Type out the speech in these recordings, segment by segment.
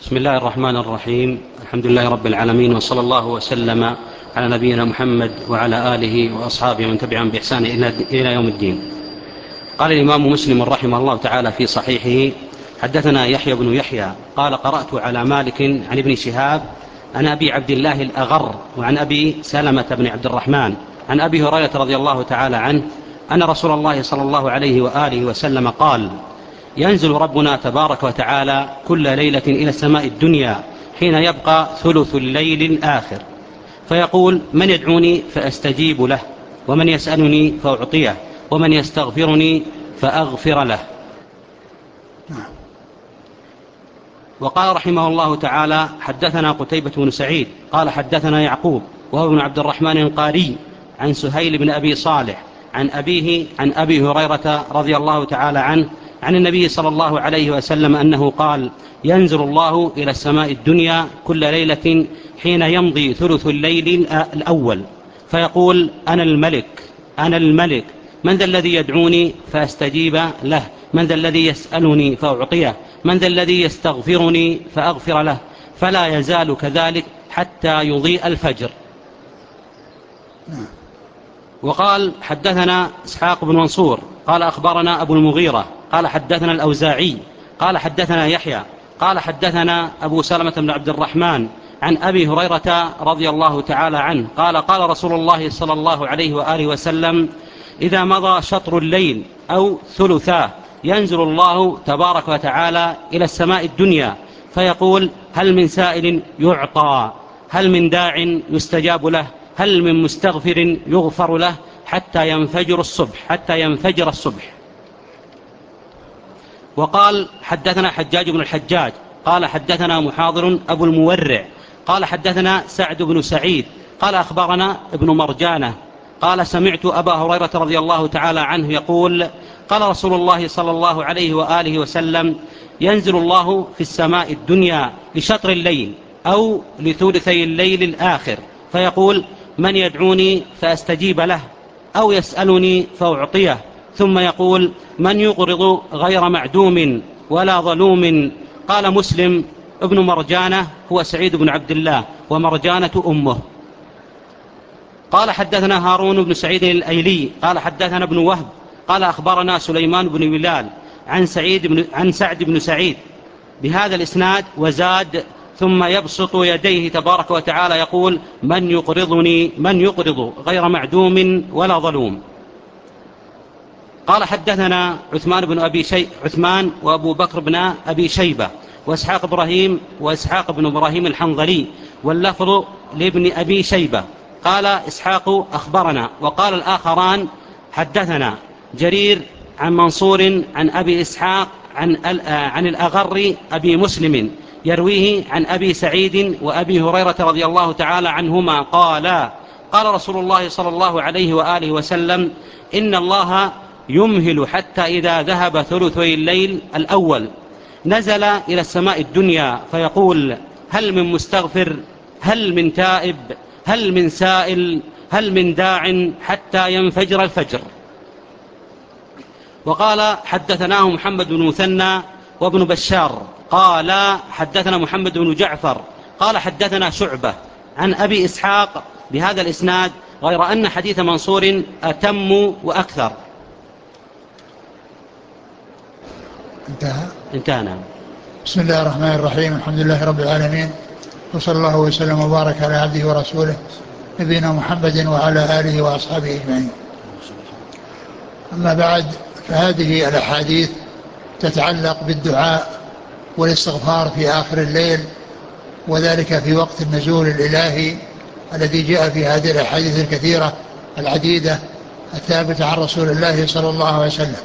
بسم الله الرحمن الرحيم. الحمد لله رب العالمين، وصلى الله وسلم على نبينا محمد وعلى آله وأصحابه من تبعهم بإحسان إلى يوم الدين. قال الإمام مسلم رحمه الله تعالى في صحيحه: حدثنا يحيى بن يحيى قال: قرأت على مالك عن ابن شهاب عن أبي عبد الله الأغر وعن أبي سلمة بن عبد الرحمن عن أبي هريرة رضي الله تعالى عنه أن رسول الله صلى الله عليه وآله وسلم قال: ينزل ربنا تبارك وتعالى كل ليلة إلى السماء الدنيا حين يبقى ثلث الليل الآخر، فيقول: من يدعوني فأستجيب له، ومن يسألني فأعطيه، ومن يستغفرني فأغفر له. وقال رحمه الله تعالى: حدثنا قتيبة بن سعيد قال: حدثنا يعقوب وهو ابن عبد الرحمن القاري عن سهيل بن أبي صالح عن أبيه عن أبي هريرة رضي الله تعالى عنه عن النبي صلى الله عليه وسلم أنه قال: ينزل الله إلى السماء الدنيا كل ليلة حين يمضي ثلث الليل الأول، فيقول: أنا الملك أنا الملك، من ذا الذي يدعوني فأستجيب له، من ذا الذي يسألني فأعطيه، من ذا الذي يستغفرني فأغفر له، فلا يزال كذلك حتى يضيء الفجر. وقال: حدثنا إسحاق بن منصور قال: أخبرنا أبو المغيرة قال: حدثنا الأوزاعي قال: حدثنا يحيى قال: حدثنا أبو سلمة بن عبد الرحمن عن أبي هريرة رضي الله تعالى عنه قال: قال رسول الله صلى الله عليه وآله وسلم: إذا مضى شطر الليل أو ثلثاه ينزل الله تبارك وتعالى إلى السماء الدنيا فيقول: هل من سائل يعطى، هل من داع يستجاب له، هل من مستغفر يغفر له، حتى ينفجر الصبح. وقال: حدثنا حجاج بن الحجاج قال: حدثنا محاضر أبو المورع قال: حدثنا سعد بن سعيد قال: أخبرنا ابن مرجانة قال: سمعت أبا هريرة رضي الله تعالى عنه يقول: قال رسول الله صلى الله عليه وآله وسلم: ينزل الله في السماء الدنيا لشطر الليل أو لثلثي الليل الآخر، فيقول: من يدعوني فأستجيب له، أو يسألني فأعطيه، ثم يقول: من يقرض غير معدوم ولا ظلوم. قال مسلم: ابن مرجانة هو سعيد بن عبد الله، ومرجانة أمه. قال: حدثنا هارون بن سعيد الأيلي قال: حدثنا ابن وهب قال: أخبرنا سليمان بن بلال عن سعد بن سعيد بهذا الإسناد، وزاد: ثم يبسط يديه تبارك وتعالى يقول: من يقرض غير معدوم ولا ظلوم. قال: حدثنا عثمان وأبو بكر بن أبي شيبة وإسحاق بن إبراهيم الحنظلي، واللفظ لابن أبي شيبة. قال إسحاق: أخبرنا. وقال الآخران: حدثنا جرير عن منصور عن أبي إسحاق عن الأغر أبي مسلم يرويه عن أبي سعيد وأبي هريرة رضي الله تعالى عنهما قال: قال رسول الله صلى الله عليه وآله وسلم: إن الله يمهل حتى إذا ذهب ثلثي الليل الأول نزل إلى السماء الدنيا فيقول: هل من مستغفر، هل من تائب، هل من سائل، هل من داع، حتى ينفجر الفجر. وقال: حدثناه محمد بن مثنى وابن بشار قال: حدثنا محمد بن جعفر قال: حدثنا شعبة عن أبي إسحاق بهذا الإسناد، غير أن حديث منصور أتم وأكثر. انتهى. بسم الله الرحمن الرحيم. الحمد لله رب العالمين، وصلى الله وسلم وبارك على عبده ورسوله نبينا محمد وعلى آله وأصحابه أجمعين. أما بعد، فهذه الأحاديث تتعلق بالدعاء والاستغفار في آخر الليل، وذلك في وقت النزول الإلهي الذي جاء في هذه الأحاديث الكثيرة العديدة الثابتة عن رسول الله صلى الله عليه وسلم.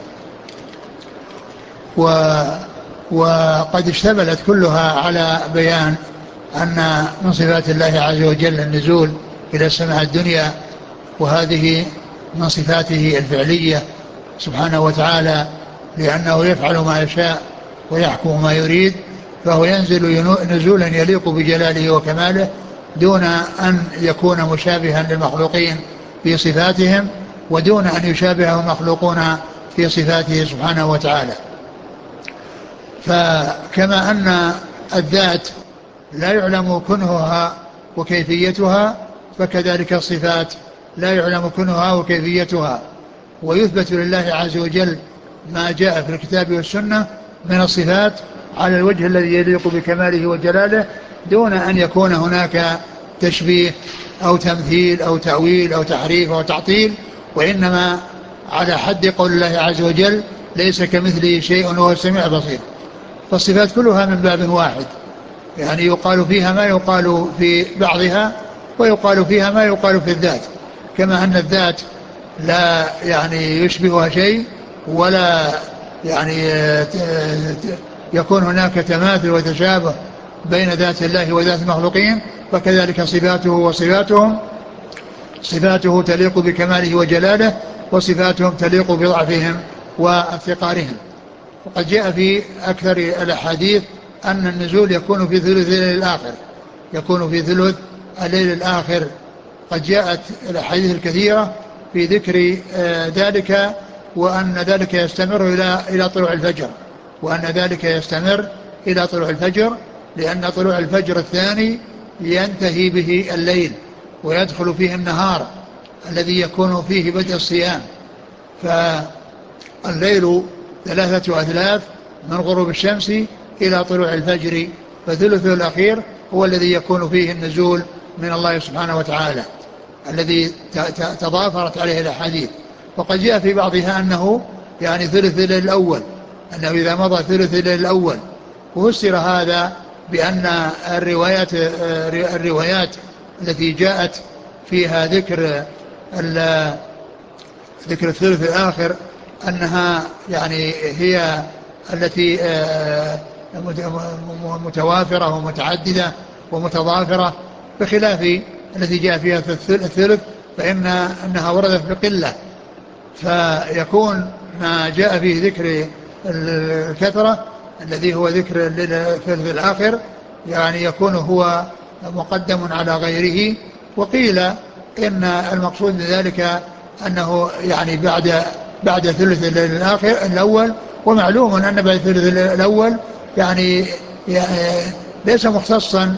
وقد اشتملت كلها على بيان أن من صفات الله عز وجل النزول إلى السماء الدنيا، وهذه من صفاته الفعلية سبحانه وتعالى، لأنه يفعل ما يشاء ويحكم ما يريد، فهو ينزل نزولا يليق بجلاله وكماله دون أن يكون مشابها للمخلوقين في صفاتهم، ودون أن يشابه المخلوقون في صفاته سبحانه وتعالى. فكما أن الذات لا يعلم كنهها وكيفيتها، فكذلك الصفات لا يعلم كنهها وكيفيتها. ويثبت لله عز وجل ما جاء في الكتاب والسنة من الصفات على الوجه الذي يليق بكماله وجلاله، دون أن يكون هناك تشبيه أو تمثيل أو تأويل أو تحريف أو تعطيل، وإنما على حد قول الله عز وجل: ليس كمثله شيء وهو السميع البصير. فالصفات كلها من باب واحد، يعني يقال فيها ما يقال في بعضها، ويقال فيها ما يقال في الذات. كما أن الذات لا يعني يشبهها شيء، ولا يعني يكون هناك تماثل وتشابه بين ذات الله وذات المخلوقين، فكذلك صفاته وصفاتهم، صفاته تليق بكماله وجلاله، وصفاتهم تليق بضعفهم وافتقارهم. وقد جاء في أكثر الأحاديث أن النزول يكون في ثلث الليل الآخر، يكون في ثلث الليل الآخر. قد جاءت الأحاديث الكثيرة في ذكر ذلك، وأن ذلك يستمر إلى طلوع الفجر، وأن ذلك يستمر إلى طلوع الفجر، لأن طلوع الفجر الثاني ينتهي به الليل ويدخل فيه النهار الذي يكون فيه بدء الصيام. فالليل 3 أثلاث من غروب الشمس إلى طلوع الفجر، فثلثه الأخير هو الذي يكون فيه النزول من الله سبحانه وتعالى الذي تضافرت عليه الأحاديث. وقد جاء في بعضها أنه يعني ثلث الليل الأول، أنه إذا مضى ثلث الليل الأول. وفسر هذا بأن الروايات التي جاءت فيها ذكر الثلث الآخر أنها يعني هي التي متوافرة ومتعددة ومتضافرة، بخلاف التي جاء فيها الثلث فإنها وردت بقلة. فيكون ما جاء فيه ذكر الكثرة الذي هو ذكر الثلث الآخر يعني يكون هو مقدم على غيره. وقيل إن المقصود من ذلك أنه يعني بعد ثلث الليل الأول. ومعلوم أن بعد ثلث الليل الأول يعني ليس مختصا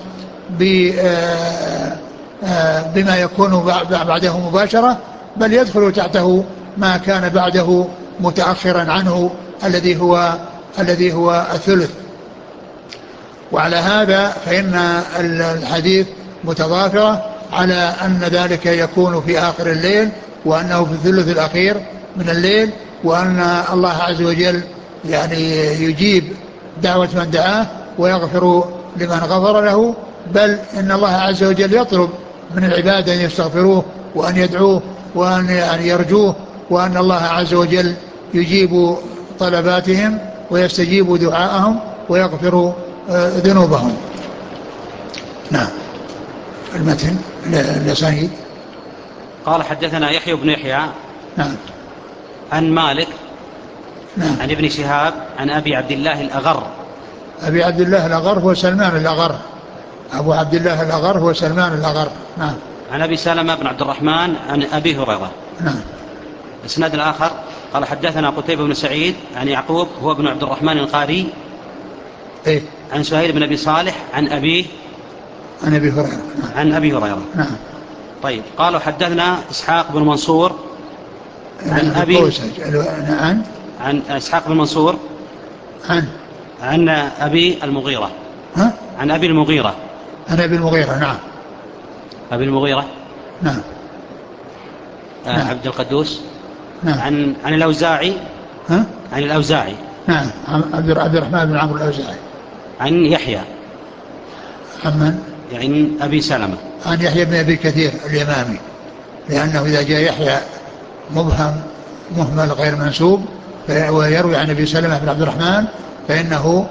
بما يكون بعده مباشرة، بل يدخل تحته ما كان بعده متأخرا عنه الذي هو الثلث. وعلى هذا فإن الحديث متضافرة على أن ذلك يكون في آخر الليل، وأنه في الثلث الأخير من الليل، وأن الله عز وجل يعني يجيب دعوة من دعاه ويغفر لمن غفر له. بل إن الله عز وجل يطلب من العباد أن يستغفروه وأن يدعوه وأن يعني يرجوه، وأن الله عز وجل يجيب طلباتهم ويستجيب دعاءهم ويغفر ذنوبهم. نعم. المتن الأسانيد. قال: حدثنا يحيى بن يحيى نعم. عن مالك نعم. عن ابن شهاب عن أبي عبد الله الأغر. أبي عبد الله الأغر هو سلمان الأغر، أبو عبد الله الأغر هو سلمان الأغر. نعم. عن أبي سلمة بن عبد الرحمن عن أبي هريرة. نعم. الإسناد الآخر قال: حدثنا قتيبة بن سعيد عن يعقوب هو ابن عبد الرحمن القاري إيه؟ عن سهيل بن أبي صالح عن أبيه عن أبي هريرة. نعم. عن أبي هريرة. نعم. طيب. قالوا: حدثنا إسحاق بن منصور عن أبي عن إسحاق بن منصور عن أبي المغيرة. ها؟ عن أبي المغيرة. عن أبي المغيرة. نعم. أبي المغيرة. نعم. نعم. عبد القدوس. نعم. عن الأوزاعي. ها؟ عن الأوزاعي. نعم. عبد الرحمن بن عمرو الأوزاعي. عن يحيى. عن من؟ عن أبي سلمة. عن يحيى بن أبي كثير اليمامي، لأنه إذا جاء يحيى مبهم مهمل غير منسوب ويروي عن أبي سلمة بن عبد الرحمن فإنه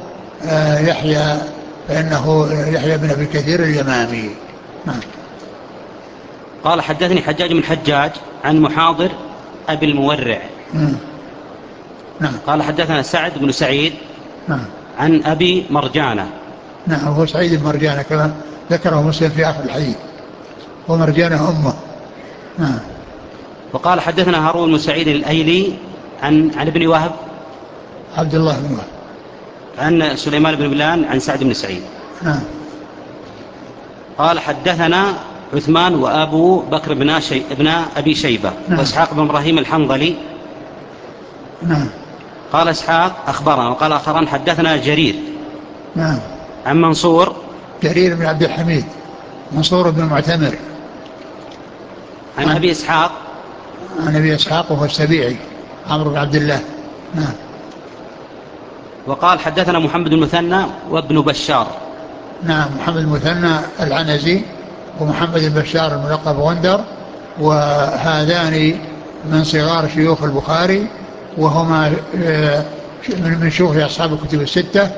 يحيى بن أبي كثير اليمامي. نعم. قال: حدثني حجاج بن حجاج عن محاضر أبي المورع. نعم. قال: حدثنا سعد بن سعيد. نعم. عن أبي مرجانة. نعم. هو سعيد بن مرجانة كما ذكره مسلم في آخر الحديث، ومرجانة أمه. نعم. وقال: حدثنا هارون بن سعيد الأيلي عن ابن وهب. عبد الله بن وهب. عن سليمان بن بلال عن سعد بن سعيد. نعم. قال حدثنا عثمان وأبو بكر بن أبي شيبة. نعم. وإسحاق بن إبراهيم الحنظلي. نعم. قال إسحاق أخبرنا. وقال آخران حدثنا جرير. نعم. عن منصور. جرير بن عبد الحميد، منصور بن المعتمر. عن أبي إسحاق. عن أبي إسحاق وهو السبيعي عمرو بن عبد الله. نعم. وقال حدثنا محمد المثنى وابن بشار. نعم. محمد المثنى العنزي ومحمد البشار الملقب غندر، وهذان من صغار شيوخ البخاري، وهما من شيوخ أصحاب الكتب الستة،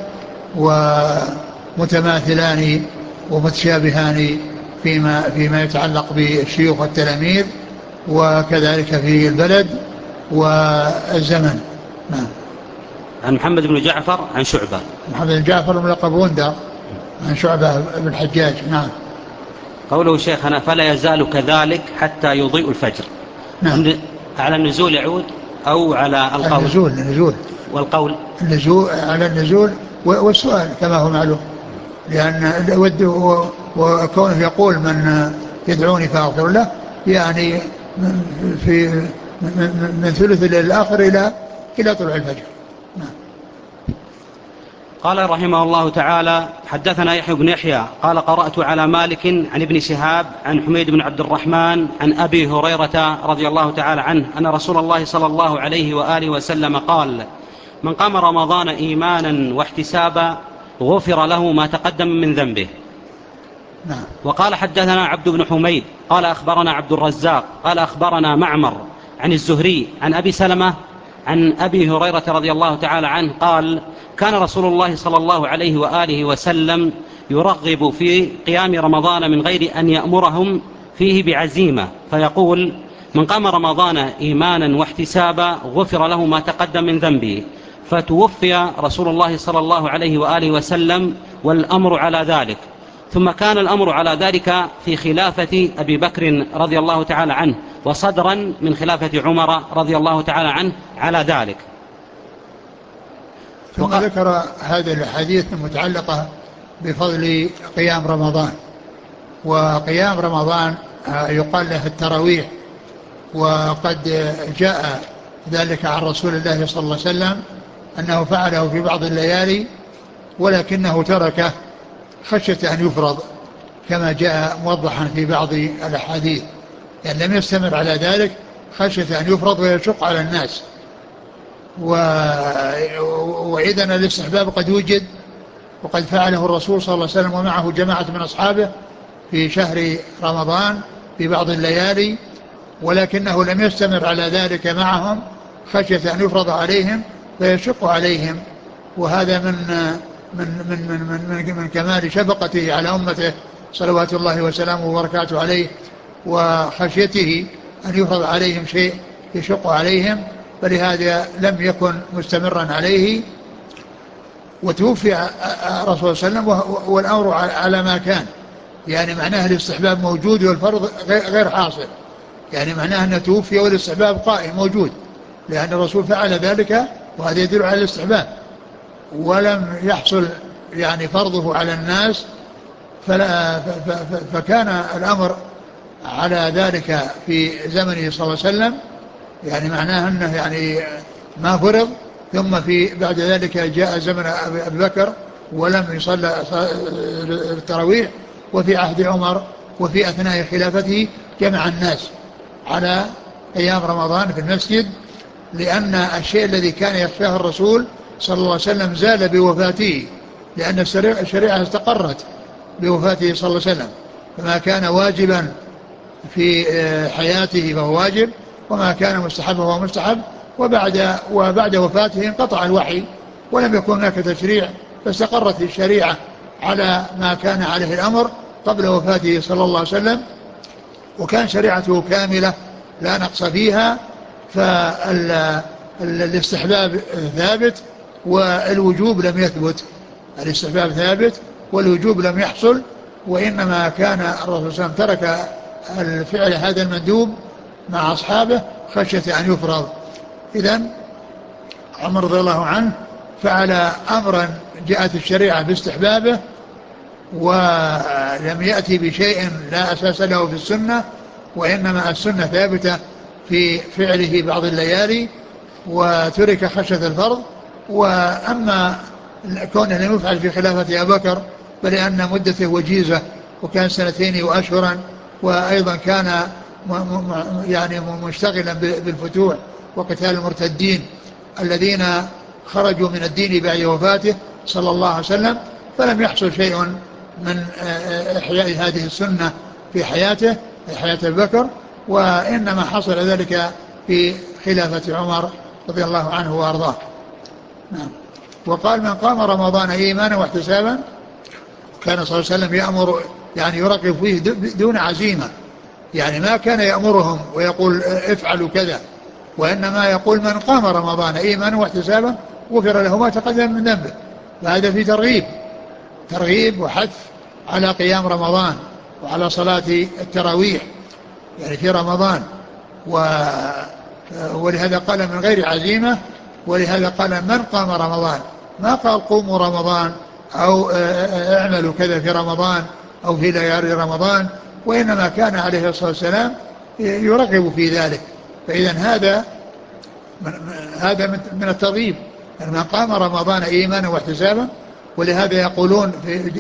ومتماثلان ومتشابهان فيما يتعلق بالشيوخ والتلاميذ، وكذلك في البلد والزمن. نعم. عن محمد بن جعفر عن شعبة. محمد بن جعفر الملقب غندر عن شعبة بن الحجاج. نعم. قوله شيخنا فلا يزال كذلك حتى يضيء الفجر. نعم. على النزول يعود أو على القول؟ النزول. والقول النزول على النزول والسؤال كما هو معلوم، لأن وكونه يقول من يدعوني فأغفر له، يعني من ثلث الليل الآخر إلى طلوع الفجر. نعم. قال رحمه الله تعالى حدثنا يحيى بن يحيى قال قرأت على مالك عن ابن شهاب عن حميد بن عبد الرحمن عن أبي هريرة رضي الله تعالى عنه أن رسول الله صلى الله عليه وآله وسلم قال: من قام رمضان إيمانا واحتسابا غفر له ما تقدم من ذنبه. نعم. وقال حدثنا عبد بن حميد قال أخبرنا عبد الرزاق قال أخبرنا معمر عن الزهري عن أبي سلمة عن أبي هريرة رضي الله تعالى عنه قال: كان رسول الله صلى الله عليه وآله وسلم يرغب في قيام رمضان من غير أن يأمرهم فيه بعزيمة، فيقول: من قام رمضان إيمانا واحتسابا غفر له ما تقدم من ذنبه. فتوفي رسول الله صلى الله عليه وآله وسلم والأمر على ذلك، ثم كان الأمر على ذلك في خلافة أبي بكر رضي الله تعالى عنه، وصدرا من خلافة عمر رضي الله تعالى عنه على ذلك. ثم ذكر هذه الحديث المتعلقة بفضل قيام رمضان. وقيام رمضان يقال له التراويح، وقد جاء ذلك عن رسول الله صلى الله عليه وسلم أنه فعله في بعض الليالي، ولكنه تركه خشية أن يفرض، كما جاء موضحا في بعض الأحاديث، يعني لم يستمر على ذلك خشية أن يفرض ويشق على الناس. وإذن الاستحباب قد وجد، وقد فعله الرسول صلى الله عليه وسلم ومعه جماعة من أصحابه في شهر رمضان في بعض الليالي، ولكنه لم يستمر على ذلك معهم خشية أن يفرض عليهم فيشق عليهم. وهذا من كمال شفقته على أمته صلوات الله وسلامه وبركاته عليه، وخشيته أن يفرض عليهم شيء يشق عليهم، فلهذا لم يكن مستمرا عليه. وتوفي رسول صلى الله عليه وسلم والأمر على ما كان، يعني معناه الاستحباب موجود والفرض غير حاصل، يعني معناه أنه توفي والاستحباب قائم موجود، لأن الرسول فعل ذلك، وهذا يدل على الاستحباب، ولم يحصل يعني فرضه على الناس، فكان الأمر على ذلك في زمنه صلى الله عليه وسلم، يعني معناه أنه يعني ما فرض. ثم في بعد ذلك جاء زمن أبي بكر ولم يصلى التراويح، وفي عهد عمر وفي أثناء خلافته جمع الناس على أيام رمضان في المسجد، لأن الشيء الذي كان يخشاه الرسول صلى الله عليه وسلم زال بوفاته، لأن الشريعة استقرت بوفاته صلى الله عليه وسلم، فما كان واجبا في حياته فهو واجب، وما كان مستحبا فهو مستحب، وبعد وفاته انقطع الوحي ولم يكن هناك تشريع، فاستقرت الشريعة على ما كان عليه الأمر قبل وفاته صلى الله عليه وسلم، وكان شريعته كاملة لا نقص فيها. فالاستحباب ثابت والوجوب لم يثبت، الاستحباب ثابت والوجوب لم يحصل، وإنما كان الرسول صلى الله عليه وسلم ترك الفعل هذا المندوب مع أصحابه خشية أن يفرض. إذن عمر رضي الله عنه فعل أمرا جاءت الشريعة باستحبابه ولم يأتي بشيء لا أساس له في السنة، وإنما السنة ثابتة في فعله بعض الليالي وترك خشية الفرض. وأما كونه لم يفعل في خلافة أبي بكر فلأن مدته وجيزة، وكان 2 وأشهرا، وأيضا كان يعني مشتغلا بالفتوح وقتال المرتدين الذين خرجوا من الدين بعد وفاته صلى الله عليه وسلم، فلم يحصل شيء من إحياء هذه السنة في حياته، في حياة أبي بكر، وإنما حصل ذلك في خلافة عمر رضي الله عنه وأرضاه. نعم. وقال من قام رمضان إيمانا واحتسابا، كان صلى الله عليه وسلم يأمر يعني يرغب فيه دون عزيمة، يعني ما كان يأمرهم ويقول افعلوا كذا، وإنما يقول من قام رمضان إيمانا واحتسابا غفر له ما تقدم من ذنبه. فهذا في ترغيب وحث على قيام رمضان وعلى صلاة التراويح يعني في رمضان، ولهذا قال من غير عزيمة، ولهذا قال من قام رمضان، ما قال قوموا رمضان أو اعملوا كذا في رمضان أو في ليالي رمضان، وإنما كان عليه الصلاة والسلام يرغب في ذلك. فإذا هذا من الترغيب، يعني من قام رمضان إيمانا واحتسابا. ولهذا يقولون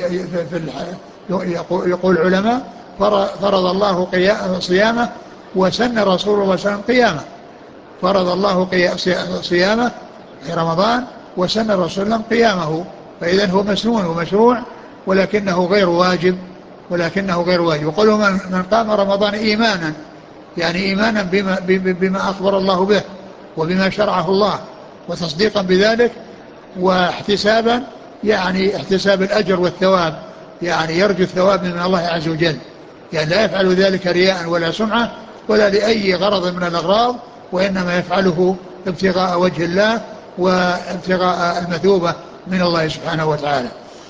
يقول العلماء فرض الله صيامه وسن رسول الله صلى الله عليه وسلم قيامه. فرض الله صيامه في رمضان وسن الرسول صلى الله عليه وسلم قيامه، فإذا هو مسنون ومشروع ولكنه غير واجب. وقالوا من قام رمضان إيمانا، يعني إيمانا بما أخبر الله به وبما شرعه الله وتصديقا بذلك، واحتسابا يعني احتساب الأجر والثواب، يعني يرجو الثواب من الله عز وجل، يعني لا يفعل ذلك رياء ولا سمعة ولا لأي غرض من الأغراض، وإنما يفعله ابتغاء وجه الله وابتغاء المثوبة من الله سبحانه وتعالى.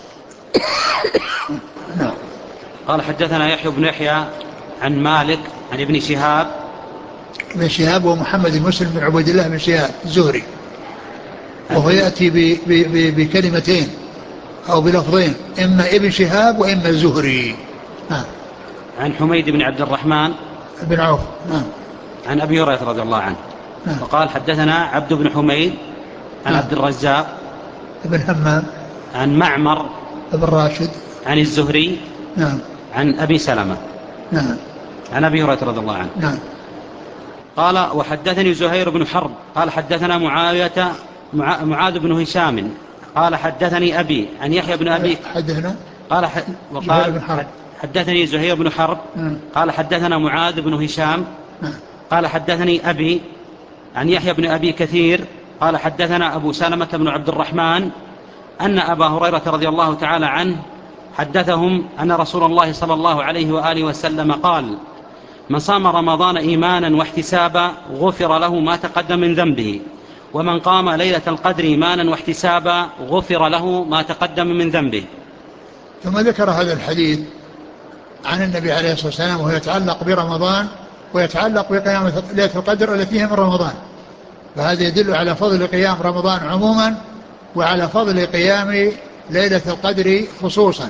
نعم. قال حدثنا يحيى بن يحيى عن مالك عن ابن شهاب. ابن شهاب ومحمد بن مسلم بن عبد الله بن شهاب الزهري، وهو يأتي بكلمتين أو بلفظين، إما ابن شهاب وإما الزهري. عن حميد بن عبد الرحمن بن عوف. عن أبي هريرة رضي الله عنه. وقال حدثنا عبد بن حميد عن عبد الرزاق بن همام عن معمر بن راشد عن الزهري عن أبي سلمة عن أبي هريرة رضي الله عنه. قال وحدثني زهير بن حرب قال حدثنا معاذ بن هشام قال حدثني أبي عن يحيى بن أبي قال حدثني زهير بن حرب قال حدثنا معاذ بن هشام قال حدثني أبي عن يحيى بن أبي كثير قال حدثنا أبو سلمة بن عبد الرحمن أن أبا هريرة رضي الله تعالى عنه حدثهم أن رسول الله صلى الله عليه وآله وسلم قال من صام رمضان إيمانا واحتسابا غفر له ما تقدم من ذنبه، ومن قام ليلة القدر إيمانا واحتسابا غفر له ما تقدم من ذنبه. ثم ذكر هذا الحديث عن النبي عليه الصلاة والسلام وهو يتعلق برمضان ويتعلق بقيام ليلة القدر التي هي من رمضان، فهذا يدل على فضل قيام رمضان عموما وعلى فضل قيام ليلة القدر خصوصا.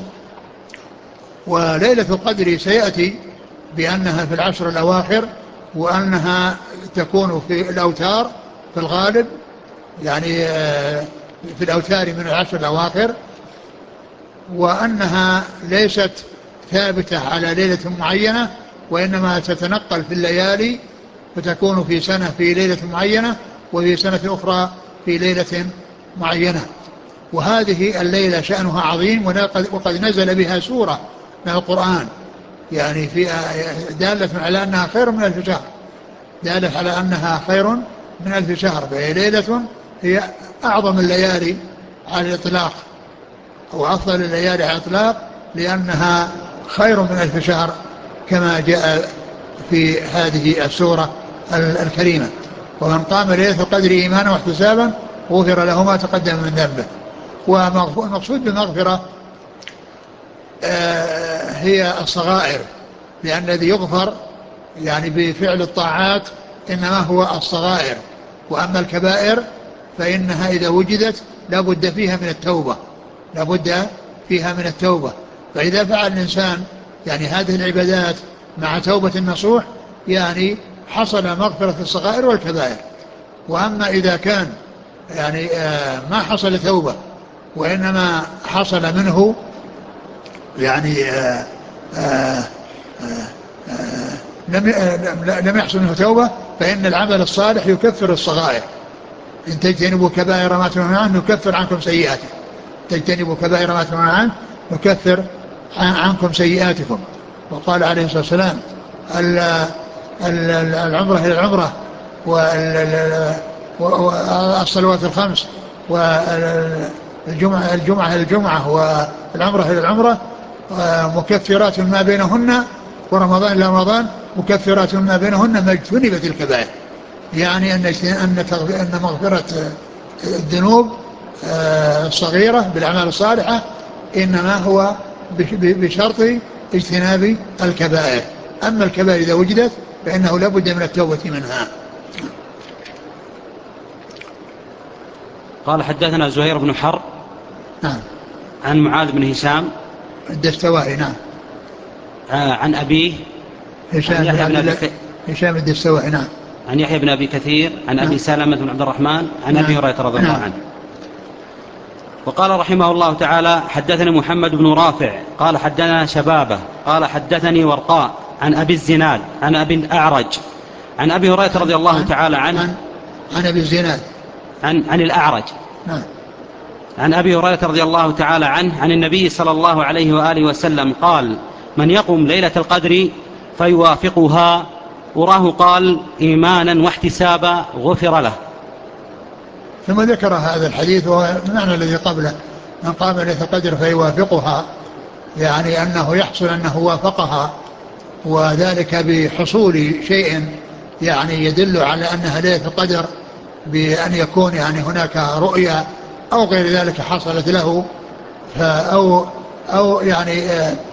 وليلة القدر سيأتي بأنها في العشر الأواخر، وأنها تكون في الأوتار في الغالب، يعني في الأوتار من العشر الأواخر، وأنها ليست ثابتة على ليلة معينة، وإنما تتنقل في الليالي، فتكون في سنة في ليلة معينة وفي سنة أخرى في ليلة معينة. وهذه الليلة شأنها عظيم، وقد نزل بها سورة من القرآن، يعني في دالة على أنها خير من 1000 شهر، دالة على أنها خير من 1000 شهر، فهي ليلة هي أعظم الليالي على الإطلاق وأفضل الليالي على الإطلاق، لأنها خير من 1000 شهر كما جاء في هذه السورة الكريمة. ومن قام ليلة القدر إيمانا واحتسابا غفر له ما تقدم من ذنبه. والمقصود بالمغفرة هي الصغائر، لأن الذي يغفر يعني بفعل الطاعات إنما هو الصغائر، وأما الكبائر فإنها إذا وجدت لا بد فيها من التوبة، لا بد فيها من التوبة. فإذا فعل الإنسان يعني هذه العبادات مع توبة النصوح يعني حصل مغفرة الصغائر والكبائر. وأما إذا كان يعني ما حصل توبة وإنما حصل منه يعني لم يحصل منه توبة، فإن العمل الصالح يكفر الصغائر. إن تجتنبوا كبائر ما تنهون عنه نكفر عنكم سيئاتكم، تجتنبوا كبائر ما تنهون عنه نكفر عنكم سيئاتكم. وقال عليه الصلاة والسلام العمرة إلى العمرة والصلوات الخمس والجمعة إلى الجمعة والعمرة إلى العمرة مكفرات ما بينهن، ورمضان إلى رمضان مكفرات ما بينهن ما اجتنبت الكبائر. يعني أن مغفرة الذنوب الصغيرة بالأعمال الصالحة إنما هو بشرط اجتناب الكبائر. أما الكبائر إذا وجدت فإنه لا بد من التوبة منها. قال حدثنا زهير بن حرب نعم. عن معاذ بن هشام الدستوائي. نعم. عن أبيه هشام الدستوائي. نعم. عن يحيى بن أبي كثير عن أبي سلمة بن عبد الرحمن عن أبي هريرة رضي الله عنه. وقال رحمه الله تعالى حدثني محمد بن رافع قال حدثنا شبابه قال حدثني ورقاء عن أبي الزناد عن أبي الأعرج عن أبي هريرة رضي الله تعالى عنه عن أبي الزناد عن الأعرج عن أبي هريرة رضي الله تعالى عنه عن النبي صلى الله عليه وآله وسلم قال من يقوم ليلة القدر فيوافقها وراه قال إيمانا واحتسابا غفر له. ثم ذكر هذا الحديث ومعنى الذي قبله من قام ليلة القدر فيوافقها، يعني أنه يحصل أنه وافقها، وذلك بحصول شيء يعني يدل على أنها ليلة القدر، بأن يكون يعني هناك رؤيا أو غير ذلك حصلت له، أو يعني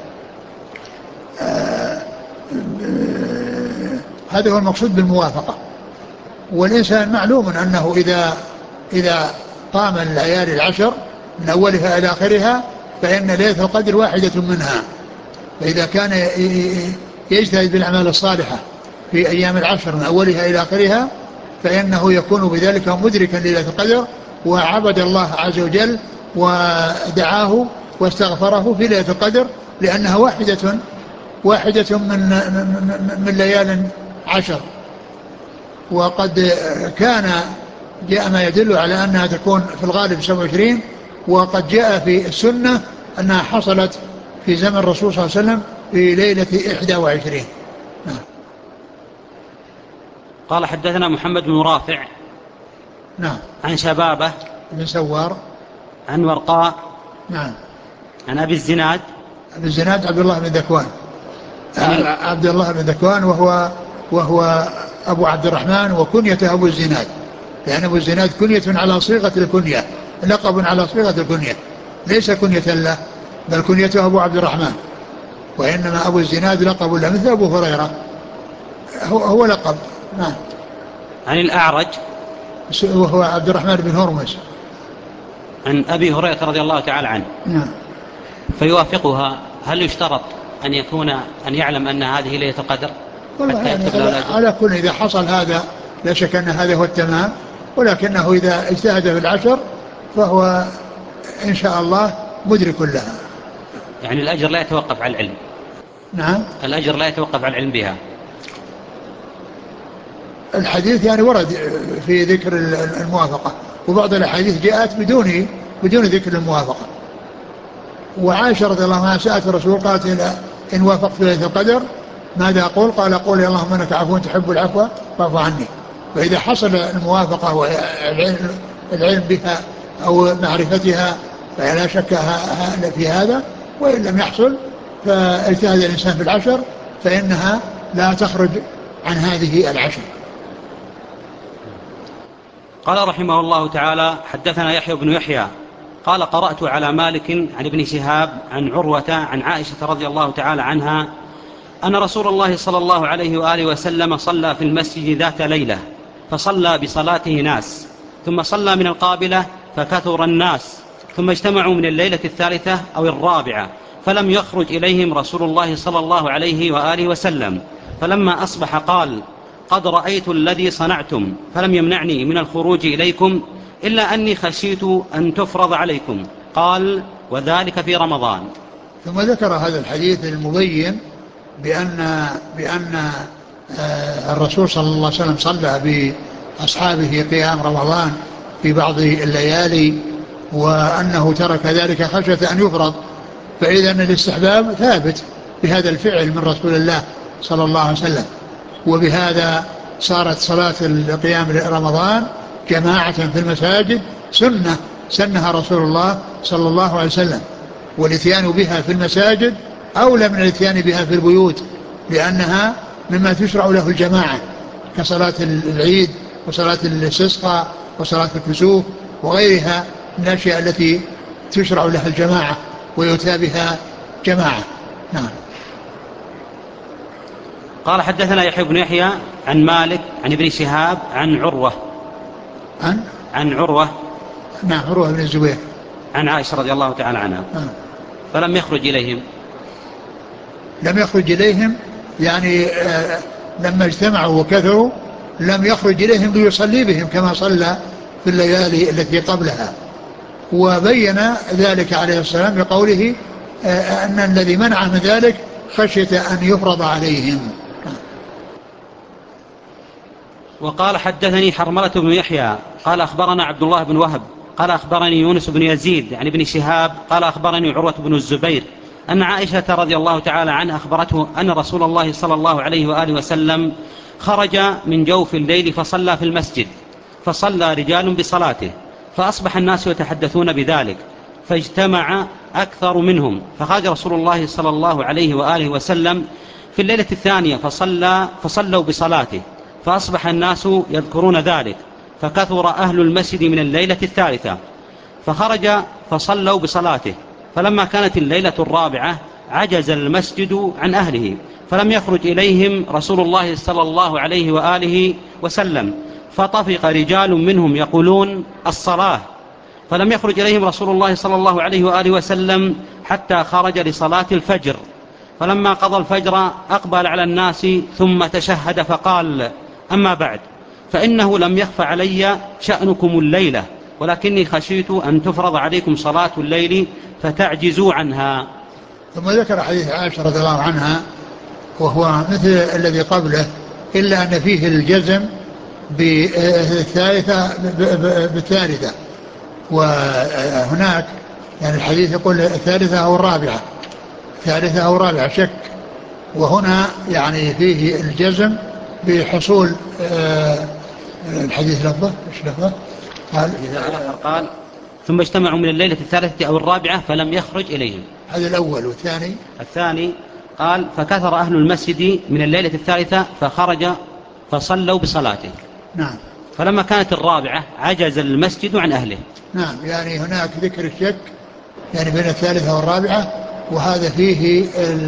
هذا هو المقصود بالموافقة. والإنسان معلوم أنه إذا قام الليالي العشر من أولها إلى آخرها فإن ليلة القدر واحدة منها، فإذا كان يجتهد بالأعمال الصالحة في أيام العشر من أولها إلى آخرها فإنه يكون بذلك مدركا ليلة القدر، وعبد الله عز وجل ودعاه واستغفره في ليلة القدر، لأنها واحدة من ليال عشر. وقد كان جاء ما يدل على أنها تكون في الغالب 27، وقد جاء في السنة أنها حصلت في زمن الرسول صلى الله عليه وسلم في ليلة 21. قال حدثنا محمد بن رافع نعم عن شبابه بن سوار عن ورقاء نعم عن أبي الزناد عبد الله بن ذكوان عبد الله بن ذكوان وهو أبو عبد الرحمن، وكنيته أبو الزناد، لأن أبو الزناد كنية على صيغة الكنية، لقب على صيغة الكنية، ليس كنية له بل كنيته أبو عبد الرحمن، وإنما أبو الزناد لقب له مثل أبو هريرة، هو لقب. نعم. عن الأعرج وهو عبد الرحمن بن هرمز عن أبي هريرة رضي الله تعالى عنه. نعم. فيوافقها، هل يشترط أن يعلم أن هذه ليلة القدر حتى يكتب له؟ على كل إذا حصل هذا لا شك أن هذا هو التمام، ولكنه إذا اجتهد في العشر فهو إن شاء الله مدرك لها. يعني الأجر لا يتوقف على العلم. نعم. الأجر لا يتوقف على العلم بها. الحديث يعني ورد في ذكر الموافقة، وبعض الأحاديث جاءت بدون ذكر الموافقة. وعائشة رضي الله عنها سألت الرسول قالت إن وافقت ليلة القدر ماذا أقول؟ قال قولي اللهم إنك عفو تحب العفو فاعف عني. فإذا حصل الموافقة والعلم بها أو معرفتها فلا شك في هذا، وإن لم يحصل فاجتهد الإنسان في العشر فإنها لا تخرج عن هذه العشر. قال رحمه الله تعالى حدثنا يحيى بن يحيى قال قرأت على مالك عن ابن شهاب عن عروة عن عائشة رضي الله تعالى عنها أن رسول الله صلى الله عليه وآله وسلم صلى في المسجد ذات ليلة، فصلى بصلاته ناس، ثم صلى من القابلة فكثر الناس، ثم اجتمعوا من الليلة الثالثة أو الرابعة، فلم يخرج إليهم رسول الله صلى الله عليه وآله وسلم. فلما أصبح قال: قد رأيت الذي صنعتم، فلم يمنعني من الخروج إليكم إلا أني خشيت أن تفرض عليكم. قال: وذلك في رمضان. ثم ذكر هذا الحديث المبين بأن الرسول صلى الله عليه وسلم صلى بأصحابه قيام رمضان في بعض الليالي، وأنه ترك ذلك خشية أن يفرض. فإذا الاستحباب ثابت بهذا الفعل من رسول الله صلى الله عليه وسلم، وبهذا صارت صلاة القيام رمضان جماعة في المساجد سنها رسول الله صلى الله عليه وسلم، والاتيان بها في المساجد أولى من الاتيان بها في البيوت، لأنها مما تشرع له الجماعة، كصلاة العيد وصلاة الاستسقاء وصلاة الكسوف وغيرها من الأشياء التي تشرع لها الجماعة ويؤتى بها جماعة. نعم. قال: حدثنا يحيى بن يحيى عن مالك عن ابن شهاب عن عروة عن عروة نعم، عروة بن الزبير عن عائشة رضي الله تعالى عنها. فلم يخرج إليهم. لم يخرج إليهم يعني لما اجتمعوا وكثروا لم يخرج إليهم ليصلي بهم كما صلى في الليالي التي قبلها. وبين ذلك عليه السلام بقوله أن الذي منع من ذلك خشية أن يفرض عليهم. وقال: حدثني حرملة بن يحيى قال أخبرنا عبد الله بن وهب قال أخبرني يونس بن يزيد عن ابن شهاب قال أخبرني عروة بن الزبير أن عائشة رضي الله تعالى عنها أخبرته أن رسول الله صلى الله عليه وآله وسلم خرج من جوف الليل فصلى في المسجد، فصلى رجال بصلاته، فأصبح الناس يتحدثون بذلك، فاجتمع أكثر منهم، فخرج رسول الله صلى الله عليه وآله وسلم في الليلة الثانية فصلوا بصلاته، فأصبح الناس يذكرون ذلك، فكثر أهل المسجد من الليلة الثالثة، فخرج فصلوا بصلاته. فلما كانت الليلة الرابعة عجز المسجد عن أهله، فلم يخرج إليهم رسول الله صلى الله عليه وآله وسلم، فطفق رجال منهم يقولون: الصلاة. فلم يخرج إليهم رسول الله صلى الله عليه وآله وسلم حتى خرج لصلاة الفجر. فلما قضى الفجر أقبل على الناس ثم تشهد فقال: أما بعد، فإنه لم يخف علي شأنكم الليلة، ولكني خشيت أن تفرض عليكم صلاة الليل فتعجزوا عنها. ثم ذكر حديث عائشة رضي الله عنها وهو مثل الذي قبله، إلا أن فيه الجزم بالثالثة، وهناك يعني الحديث يقول الثالثة أو الرابعة شك، وهنا يعني فيه الجزم بحصول الحديث لفظه قال: ثم اجتمعوا من الليلة الثالثة أو الرابعة فلم يخرج إليهم. هذا الأول. والثاني قال: فكثر أهل المسجد من الليلة الثالثة فخرج فصلوا بصلاته. نعم. فلما كانت الرابعة عجز المسجد عن أهله. نعم، يعني هناك ذكر الشك يعني بين الثالثة والرابعة، وهذا فيه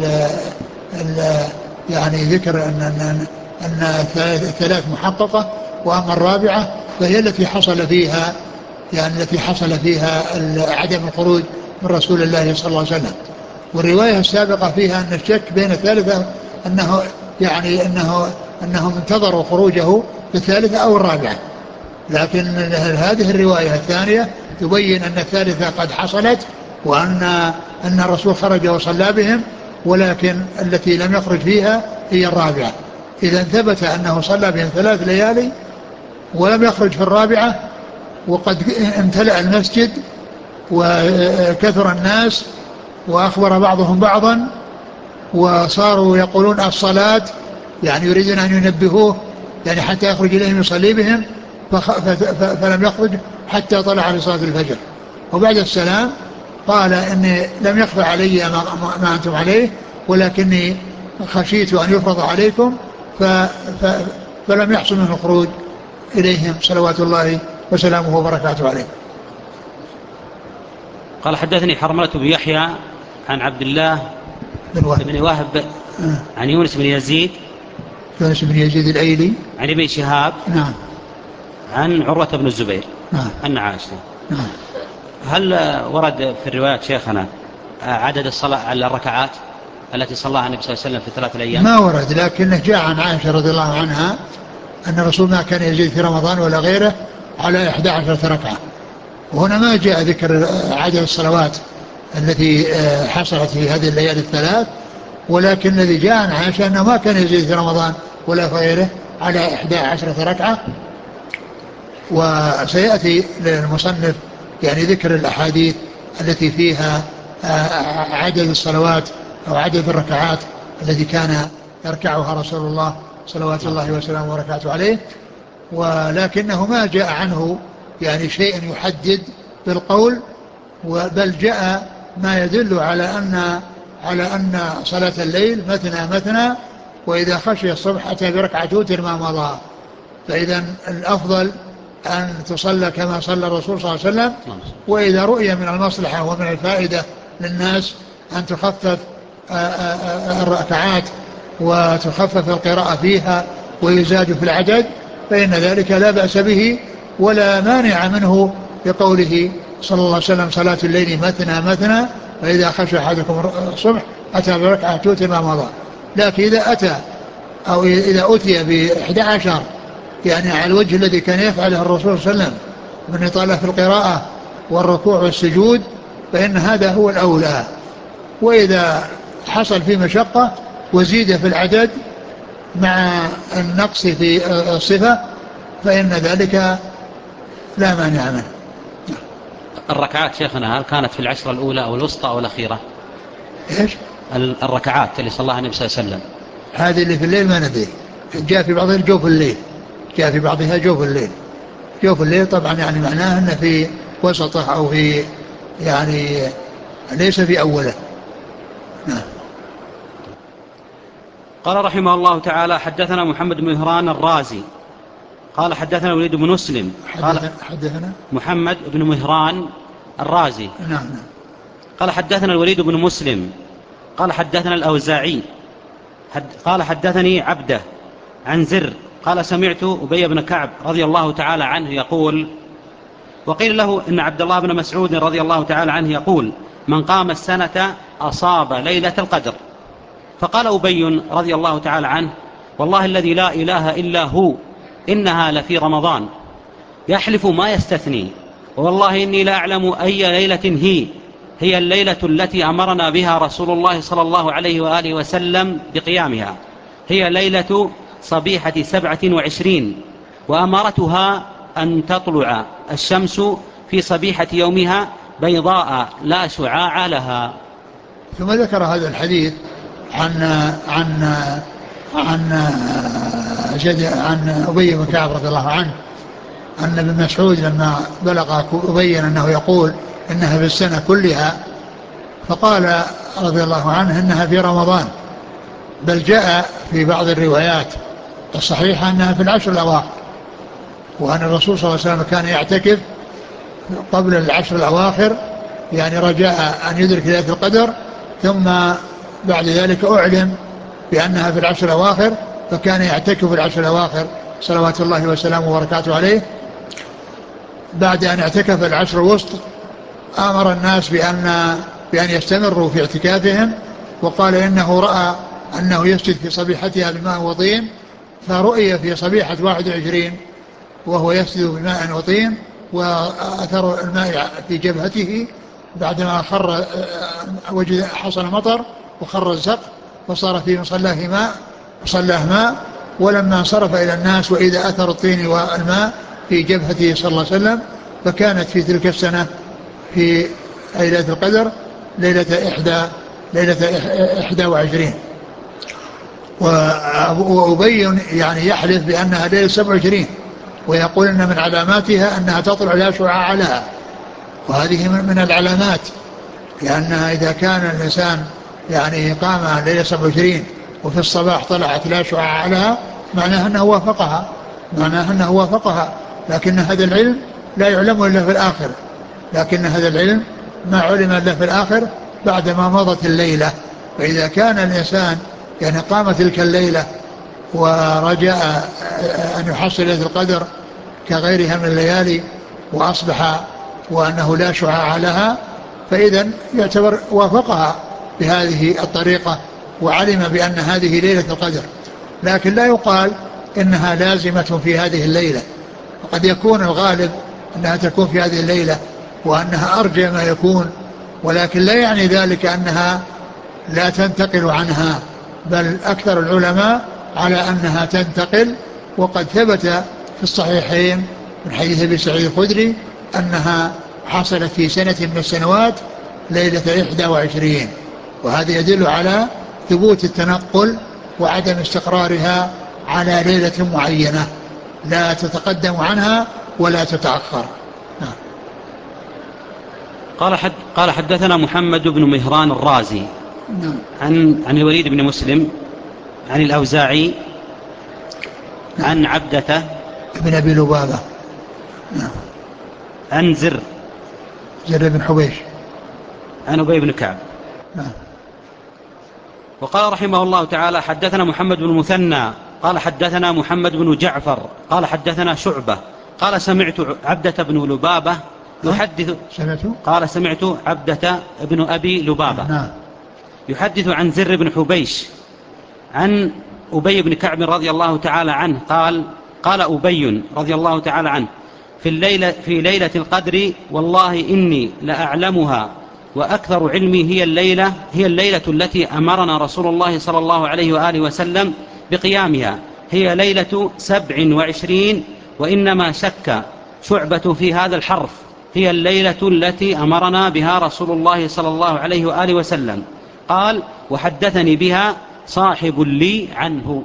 يعني ذكر أن الثلاث محققة، وأما الرابعة فهي التي حصل فيها عدم الخروج من رسول الله صلى الله عليه وسلم. والرواية السابقة فيها أن الشك بين الثالثة أنهم انتظروا خروجه في الثالثة أو الرابعة، لكن هذه الرواية الثانية تبين أن الثالثة قد حصلت، وأن الرسول خرج وصلى بهم، ولكن التي لم يخرج فيها هي الرابعة. إذا ثبت أنه صلى بهم 3 ليالي ولم يخرج في الرابعة، وقد امتلأ المسجد وكثر الناس وأخبر بعضهم بعضا وصاروا يقولون الصلاة، يعني يريدون أن ينبهوه يعني حتى يخرج إليهم يصلي بهم، فلم يخرج حتى طلع لصلاة الفجر. وبعد السلام قال إني لم يخفى علي ما أنتم عليه، ولكني خشيت أن يفرض عليكم، فلم يحصل منه الخروج إليهم صلوات الله وسلامه وبركاته عليه. قال: حدثني حرملة بن يحيى عن عبد الله بن وهب عن يونس بن يزيد الأيلي عن ابن شهاب نعم عن عروة بن الزبير نعم أن عائشة نعم. هل ورد في الروايات شيخنا عدد الصلاة على الركعات التي صلاها النبي صلى الله عليه وسلم في 3 أيام؟ ما ورد، لكنه جاء عن عائشة رضي الله عنها أن الرسول ما كان يزيد في رمضان ولا غيره على 11 ركعة. وهنا ما جاء ذكر عدد الصلوات التي حصلت في هذه الليالي الثلاث، ولكن الذي جاء عن عائشة أنه ما كان يزيد في رمضان ولا في غيره على 11 ركعة. وسيأتي للمصنف يعني ذكر الأحاديث التي فيها عدد الصلوات أو عدد الركعات التي كان يركعها رسول الله صلوات الله وسلامه وبركاته عليه، ولكنه ما جاء عنه يعني شيء يحدد بالقول، بل جاء ما يدل على أن صلاة الليل مثنى مثنى، وإذا خشي الصبح أتى بركعة توتر ما مضى. فإذا الأفضل أن تصلى كما صلى الرسول صلى الله عليه وسلم، وإذا رؤي من المصلحة ومن الفائدة للناس أن تخفف الركعات وتخفف القراءة فيها ويزاد في العدد فإن ذلك لا بأس به ولا مانع منه، بقوله صلى الله عليه وسلم صلاة الليل مثنى مثنى فإذا خشى أحدكم الصبح أتى بركعة توتر ما مضى. لكن إذا أتى أو إذا أتي ب11 يعني على الوجه الذي كان يفعله الرسول صلى الله عليه وسلم من إطالة في القراءة والركوع والسجود فإن هذا هو الأولى. وإذا حصل في مشقة وزيد في العدد مع النقص في الصفة فإن ذلك لا مانع منه. الركعات شيخنا هل كانت في العشرة الأولى أو الوسطى أو الأخيرة؟ إيش؟ الركعات اللي صلاها النبي صلى الله عليه وسلم هذه اللي في الليل ما ندري، جاء في بعضها جوف الليل، جاء في بعضها جوف الليل. جوف الليل طبعا يعني معناه أنه في وسطه أو في يعني ليس في أوله. نعم. قال رحمه الله تعالى حدثنا محمد بن مهران الرازي قال حدثنا وليد بن مسلم حدثنا محمد بن مهران الرازي نعم. قال حدثنا الوليد بن مسلم قال حدثنا الأوزاعي قال حدثني عبده عن زر قال سمعت أبي بن كعب رضي الله تعالى عنه يقول وقيل له إن عبد الله بن مسعود رضي الله تعالى عنه يقول من قام السنة أصاب ليلة القدر. فقال أبي رضي الله تعالى عنه والله الذي لا إله إلا هو إنها لفي رمضان يحلف ما يستثني والله إني لا أعلم أي ليلة هي الليلة التي أمرنا بها رسول الله صلى الله عليه وآله وسلم بقيامها هي ليلة صبيحة 27 وأمرتها أن تطلع الشمس في صبيحة يومها بيضاء لا شعاع لها. ثم ذكر هذا الحديث عن عن أبي بن كعب رضي الله عنه أن ابن مسعود لما بلغ أبي أنه يقول إنها في السنة كلها فقال رضي الله عنه إنها في رمضان، بل جاء في بعض الروايات الصحيحة أنها في العشر الأواخر، وأن الرسول صلى الله عليه وسلم كان يعتكف قبل العشر الأواخر يعني رجاء أن يدرك ليلة القدر، ثم بعد ذلك أعلم بأنها في العشر الأواخر فكان يعتكف في العشر الأواخر صلوات الله وسلامه وبركاته عليه. بعد أن اعتكف العشر الوسط أمر الناس بأن يستمروا في اعتكافهم، وقال إنه رأى أنه يسجد في صبيحتها بماء وطين، فرؤي في صبيحة 21 وهو يسجد بماء وطين وأثر الماء في جبهته بعدما خر وجد حصل مطر وخر الزق وصار في مصلاه ماء، ولما انصرف إلى الناس وإذا أثر الطين والماء في جبهته صلى الله عليه وسلم، فكانت في تلك السنة في ليلة القدر ليلة 21. وأبي يعني يحلف بأنها ليلة 27 ويقول إن من علاماتها أنها تطلع لا شعاع لها، وهذه من العلامات، لأنها إذا كان الإنسان يعني قام ليلة 27 وفي الصباح طلعت لا شعاع لها معناها أنه وافقها، لكن هذا العلم لا يعلم إلا في الآخر، لكن هذا العلم ما علم إلا في الآخر بعدما مضت الليلة. فإذا كان الإنسان يعني قام تلك الليلة ورجاء أن يحصل ليلة القدر كغيرها من الليالي وأصبح وأنه لا شعاع لها، فإذا يعتبر وافقها بهذه الطريقة وعلم بأن هذه ليلة القدر. لكن لا يقال إنها لازمة في هذه الليلة، وقد يكون الغالب أنها تكون في هذه الليلة وأنها أرجى ما يكون، ولكن لا يعني ذلك أنها لا تنتقل عنها، بل أكثر العلماء على أنها تنتقل. وقد ثبت في الصحيحين من حديث أبي سعيد الخدري أنها حصلت في سنة من السنوات ليلة 21، وهذا يدل على ثبوت التنقل وعدم استقرارها على ليلة معينة لا تتقدم عنها ولا تتأخر. قال حدثنا محمد بن مهران الرازي عن الوليد بن مسلم عن الأوزاعي عن عبدة بن أبي لبابة عن زر بن حبيش عن أبي بن كعب. وقال رحمه الله تعالى حدثنا محمد بن المثنى قال حدثنا محمد بن جعفر قال حدثنا شعبة قال سمعت عبدة بن لبابة يحدث قال سمعت عبدة بن أبي لبابة يحدث عن زر بن حبيش عن أبي بن كعب رضي الله تعالى عنه قال أبي رضي الله تعالى عنه في ليلة القدر والله إني لأعلمها وأكثر علمي هي الليلة التي أمرنا رسول الله صلى الله عليه وآله وسلم بقيامها، هي ليلة 27، وإنما شك شعبة في هذا الحرف، هي الليلة التي أمرنا بها رسول الله صلى الله عليه وآله وسلم. قال وحدثني بها صاحب لي عنه.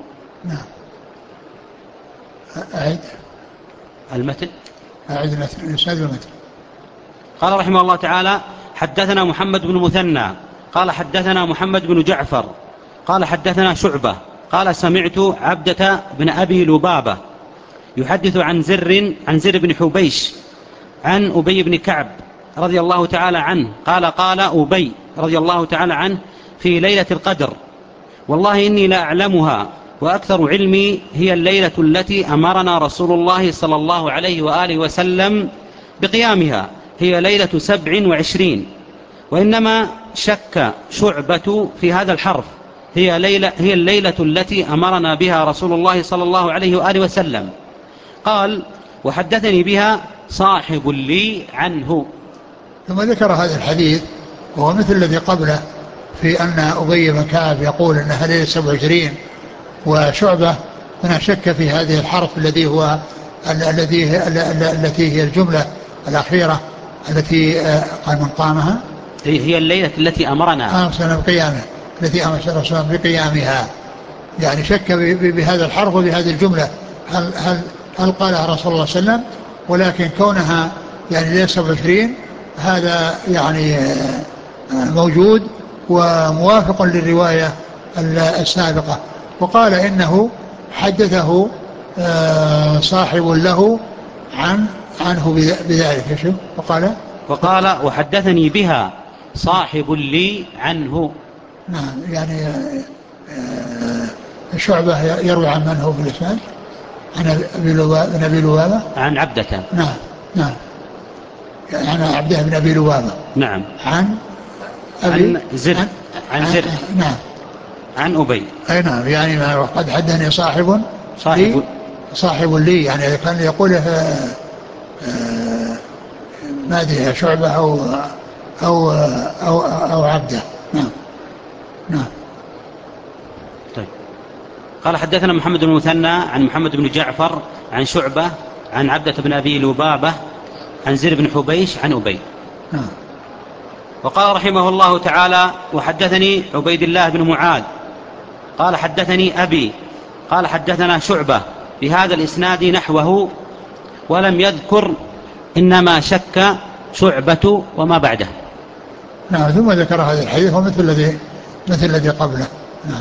أعد المتن. المتن. قال رحمه الله تعالى حدثنا محمد بن مثنى قال حدثنا محمد بن جعفر قال حدثنا شعبة قال سمعت عبدة بن أبي لبابة يحدث عن زر بن حبيش عن أبي بن كعب رضي الله تعالى عنه قال أبي رضي الله تعالى عنه في ليلة القدر والله إني لا أعلمها وأكثر علمي هي الليلة التي أمرنا رسول الله صلى الله عليه وآله وسلم بقيامها، هي ليلة 27، وإنما شك شعبة في هذا الحرف، هي الليلة التي أمرنا بها رسول الله صلى الله عليه وآله وسلم. قال وحدثني بها صاحب لي عنه. ثم ذكر هذا الحديث وهو مثل الذي قبله في أن أبي بن كعب يقول أنها ليلة 27، وشعبة هنا شك في هذه الحرف التي هي الجملة الأخيرة التي قال من قامها هي الليلة التي أمرنا بقيامها، التي أمر رسول الله بقيامها، يعني شك بهذا الحرف وبهذه الجملة هل قالها رسول الله صلى الله عليه وسلم، ولكن كونها يعني ليلة 27 هذا يعني موجود وموافق للرواية السابقة. وقال إنه حدثه صاحب له عنه بذلك. وقال وحدثني بها صاحب لي عنه. نعم، يعني شعبة يروي عن من هو في الإسناد؟ عن أبي لبابة عن عبدة. نعم عن عبده بن أبي لبابة. نعم. عن زر. نعم. عن أبي. أي نعم، يعني قد حدثني صاحب لي، يعني كان يقوله ما أدري شعبة أو عبده. نعم. طيب. قال حدثنا محمد بن المثنى عن محمد بن جعفر عن شعبة عن عبدة بن أبي لبابة عن زر بن حبيش عن أبي. وقال رحمه الله تعالى وحدثني عبيد الله بن معاذ قال حدثني أبي قال حدثنا شعبة بهذا الإسناد نحوه ولم يذكر إنما شك شعبة وما بعده. نعم. ثم ذكر هذا الحديث ومثل الذي قبله. نعم.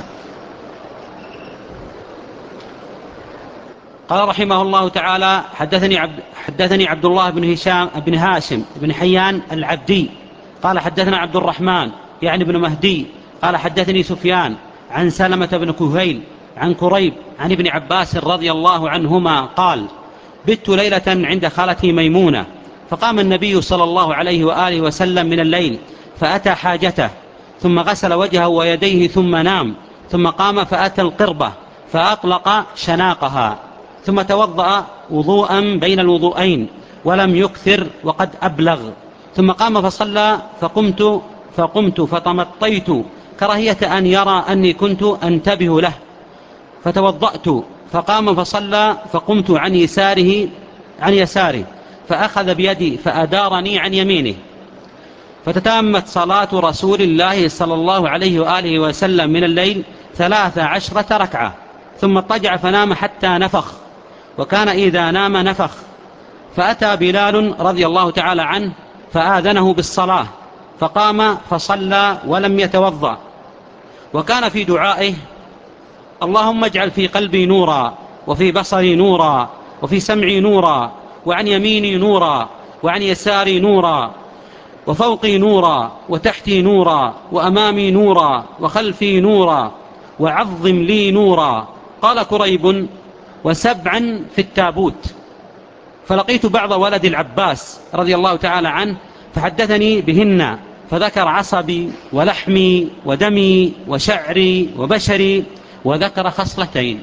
قال رحمه الله تعالى حدثني عبد الله بن هاشم بن حيان العبدي قال حدثنا عبد الرحمن يعني بن مهدي قال حدثني سفيان عن سلمة بن كهيل عن كريب عن ابن عباس رضي الله عنهما قال بت ليلة عند خالتي ميمونة فقام النبي صلى الله عليه وآله وسلم من الليل فأتى حاجته، ثم غسل وجهه ويديه ثم نام، ثم قام فأتى القربة فأطلق شناقها، ثم توضأ وضوءا بين الوضوءين ولم يكثر وقد أبلغ، ثم قام فصلى فقمت فتمطيت كراهية أن يرى أني كنت أنتبه له، فتوضأت، فقام فصلى فقمت عن يساره فأخذ بيدي فأدارني عن يمينه، فتتمت صلاة رسول الله صلى الله عليه وآله وسلم من الليل 13 ركعة، ثم اضطجع فنام حتى نفخ، وكان إذا نام نفخ. فأتى بلال رضي الله تعالى عنه فآذنه بالصلاة، فقام فصلى ولم يتوضأ، وكان في دعائه: اللهم اجعل في قلبي نورا، وفي بصري نورا، وفي سمعي نورا، وعن يميني نورا، وعن يساري نورا، وفوقي نورا، وتحتي نورا، وأمامي نورا، وخلفي نورا، وعظم لي نورا. قال كريب: وسبعا في التابوت. فلقيت بعض ولد العباس رضي الله تعالى عنه فحدثني بهن، فذكر عصبي ولحمي ودمي وشعري وبشري، وذكر خصلتين.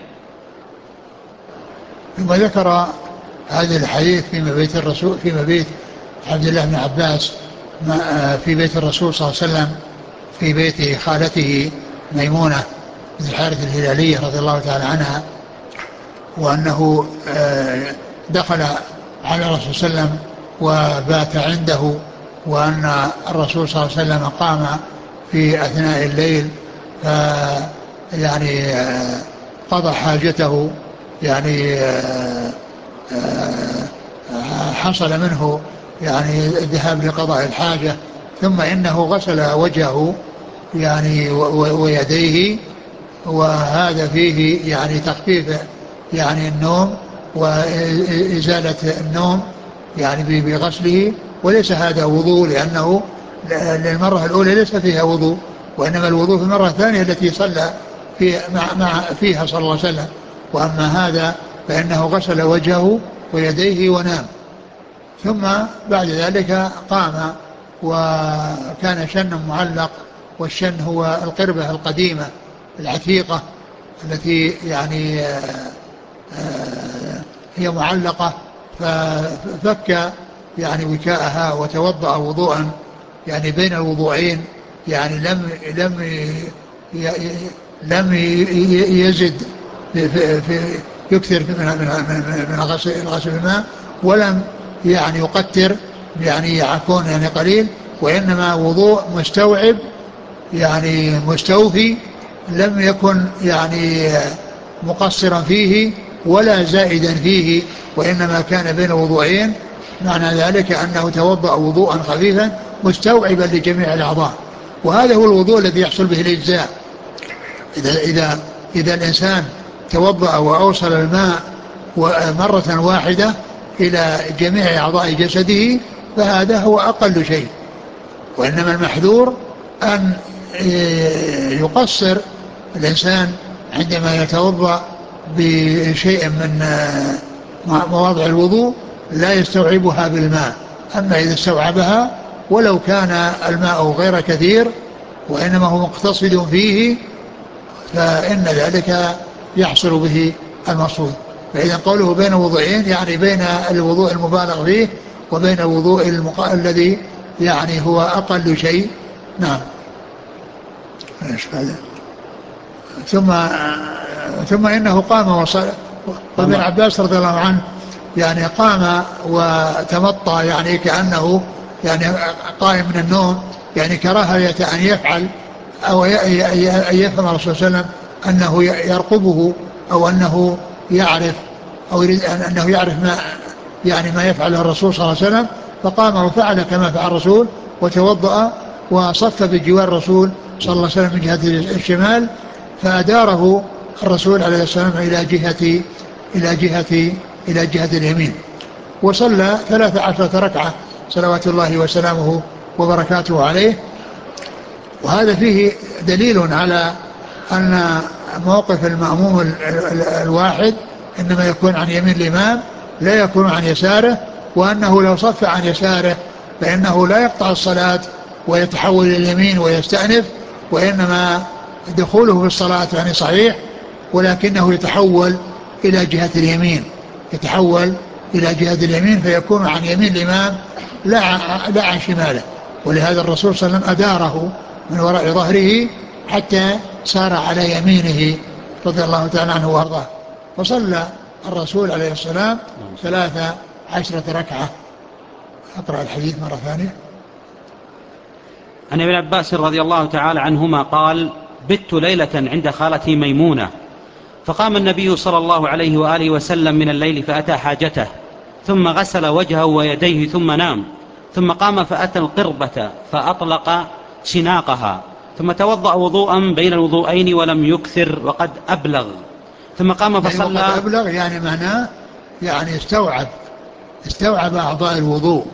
ثم ذكر هذه الحديث في مبيت الرسول، في مبيت عبد الله بن عباس، في بيت الرسول صلى الله عليه وسلم، في بيت خالته ميمونة بنت الحارث الهلالية رضي الله تعالى عنها، وأنه دخل على الرسول صلى الله عليه وسلم وبات عنده، وأن الرسول صلى الله عليه وسلم قام في أثناء الليل يعني قضى حاجته، يعني حصل منه يعني الذهاب لقضاء الحاجة، ثم إنه غسل وجهه يعني ويديه، وهذا فيه يعني تخفيف يعني النوم وإزالة النوم يعني بغسله، وليس هذا وضوء، لأنه للمرة الأولى ليس فيها وضوء، وإنما الوضوء في المرة الثانية التي صلى فيها صلى الله عليه وسلم. وأما هذا فإنه غسل وجهه ويديه ونام، ثم بعد ذلك قام، وكان شن معلق، والشن هو القربة القديمة العتيقة التي يعني هي معلقة، ففك يعني وكاءها وتوضأ وضوءا يعني بين الوضوءين، يعني لم يزد في يكثر من غسل الماء، ولم يعني يقتر يعني يكون يعني قليل، وإنما وضوء مستوعب يعني مستوفي، لم يكن يعني مقصرا فيه ولا زائدا فيه، وإنما كان بين وضوءين، معنى ذلك أنه توضأ وضوءا خفيفا مستوعبا لجميع الأعضاء. وهذا هو الوضوء الذي يحصل به الإجزاء. إذا الإنسان توضأ وأوصل الماء مرة واحدة إلى جميع أعضاء جسده فهذا هو أقل شيء، وإنما المحذور أن يقصر الإنسان عندما يتوضأ بشيء من مواضع الوضوء لا يستوعبها بالماء. أما إذا استوعبها ولو كان الماء غير كثير وإنما هو مقتصد فيه فإن ذلك يحصل به المقصود. فإذا قوله بين وضوئين يعني بين الوضوء المبالغ فيه وبين الوضوء الذي يعني هو أقل شيء. نعم. ثم إنه قام وصلى. وابن عباس رضي الله عنه يعني قام وتمطى يعني كأنه يعني قائم من النوم، يعني كراهية أن يفعل أو أن يفهم الرسول صلى الله عليه وسلم أنه يرقبه أو أنه يعرف أو يريد أنه يعرف ما يفعله الرسول صلى الله عليه وسلم، فقام وفعل كما فعل الرسول وتوضأ وصف بجوار الرسول صلى الله عليه وسلم من جهة الشمال، فأداره الرسول عليه السلام إلى جهة اليمين، وصلى 13 ركعة صلوات الله وسلامه وبركاته عليه. وهذا فيه دليل على أن موقف المأموم الواحد إنما يكون عن يمين الإمام لا يكون عن يساره، وأنه لو صف عن يساره فإنه لا يقطع الصلاة ويتحول إلى اليمين ويستأنف، وإنما دخوله في الصلاة يعني صحيح، ولكنه يتحول إلى جهة اليمين، يتحول إلى جهة اليمين فيكون عن يمين الإمام لا عن شماله. ولهذا الرسول صلى الله عليه وسلم أداره من وراء ظهره حتى سار على يمينه رضي الله تعالى عنه وارضاه. فصلى الرسول عليه السلام 13 ركعة. أقرأ الحديث مرة ثانية. عن ابن عباس رضي الله تعالى عنهما قال: بت ليلة عند خالتي ميمونة، فقام النبي صلى الله عليه وآله وسلم من الليل فأتى حاجته، ثم غسل وجهه ويديه ثم نام، ثم قام فأتى القربة فأطلق شناقها، ثم توضأ وضوءا بين الوضوءين ولم يكثر وقد أبلغ، ثم قام فصلى. يعني وقد أبلغ يعني معناه يعني استوعب أعضاء الوضوء،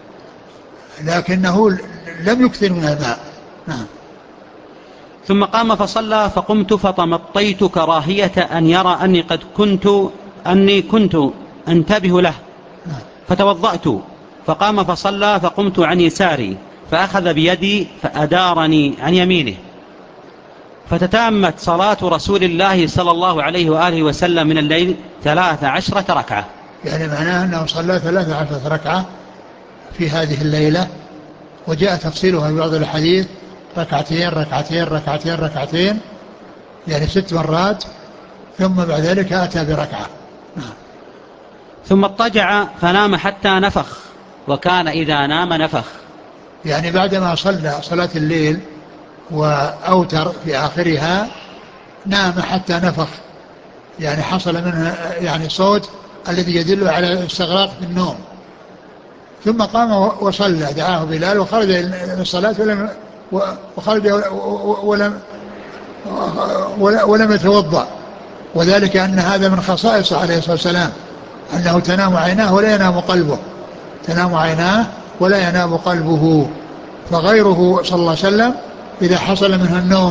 لكنه لم يكثر من الماء. نعم. ثم قام فصلى، فقمت فتمطيت كراهية أن يرى أني كنت أنتبه له، فتوضأت، فقام فصلى، فقمت عن يساري فأخذ بيدي فأدارني عن يمينه، فتتامت صلاة رسول الله صلى الله عليه وآله وسلم من الليل 13 ركعة. يعني معناه أنه صلى 13 ركعة في هذه الليلة، وجاء تفصيلها في بعض الحديث ركعتين ركعتين ركعتين ركعتين، يعني 6 مرات، ثم بعد ذلك أتى بركعة. ثم اضطجع فنام حتى نفخ، وكان إذا نام نفخ. يعني بعدما صلى صلاة الليل وأوتر في آخرها نام حتى نفخ، يعني حصل منه يعني صوت الذي يدل على استغراق في النوم. ثم قام وصلى، دعاه بلال وخرج للصلاة ولم يتوضأ. وذلك أن هذا من خصائصه عليه الصلاة والسلام، أنه تنام عيناه ولا ينام قلبه، تنام عيناه ولا ينام قلبه. فغيره صلى الله عليه وسلم إذا حصل منه النوم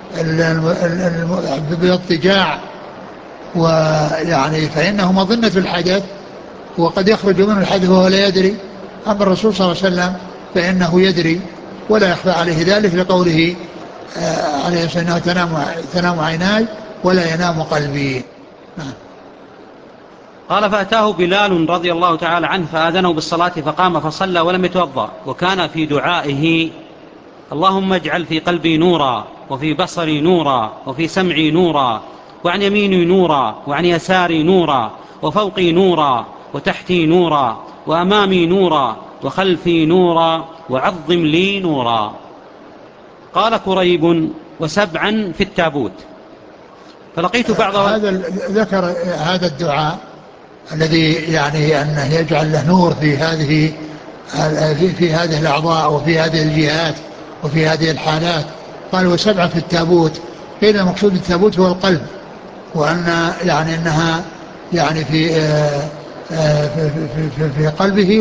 بالاضطجاع ويعني فإنه مظنة الحدث، وقد يخرج منه الحدث وهو لا يدري. أما الرسول صلى الله عليه وسلم فإنه يدري ولا يخفى عليه ذلك، لقوله عليه الصلاة والسلام تنام عيناي ولا ينام قلبي. قال: فأتاه بلال رضي الله تعالى عنه فآذنه بالصلاة، فقام فصلى ولم يتوضأ، وكان في دعائه: اللهم اجعل في قلبي نورا، وفي بصري نورا، وفي سمعي نورا، وعن يميني نورا، وعن يساري نورا، وفوقي نورا، وتحتي نورا، وأمامي نورا، وخلفي نورا، وعظم لي نورا. قال كريب: وسبعا في التابوت. فلقيت بعض ذكر هذا الدعاء الذي يعني أنه يجعل له نور في هذه الأعضاء وفي هذه الجهات وفي هذه الحالات. قال: وسبعة في التابوت. قيل المقصود التابوت هو القلب، وأن يعني أنها يعني في قلبه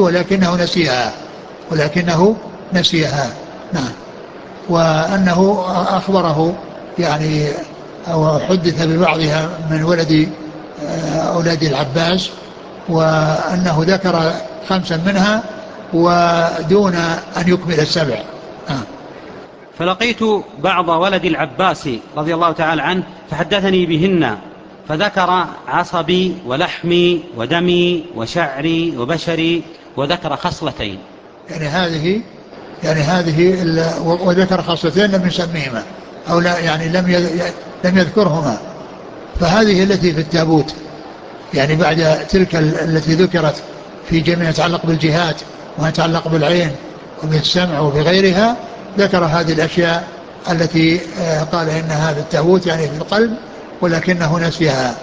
ولكنه نسيها. نعم. وأنه أخبره يعني أو حدث ببعضها من ولد أولاد العباس، وأنه ذكر 5 منها ودون أن يكمل 7. فلقيت بعض ولد العباس رضي الله تعالى عنه فحدثني بهن، فذكر عصبي ولحمي ودمي وشعري وبشري، وذكر خصلتين. يعني هذه وذكر خصلتين لم يسميهما أو لا، يعني لم يذكرهما. فهذه التي في التابوت، يعني بعد تلك التي ذكرت في جميع يتعلق بالجهات وما يتعلق بالعين وبالسمع وبغيرها، ذكر هذه الأشياء التي قال إنها في التابوت يعني في القلب ولكنه نسيها.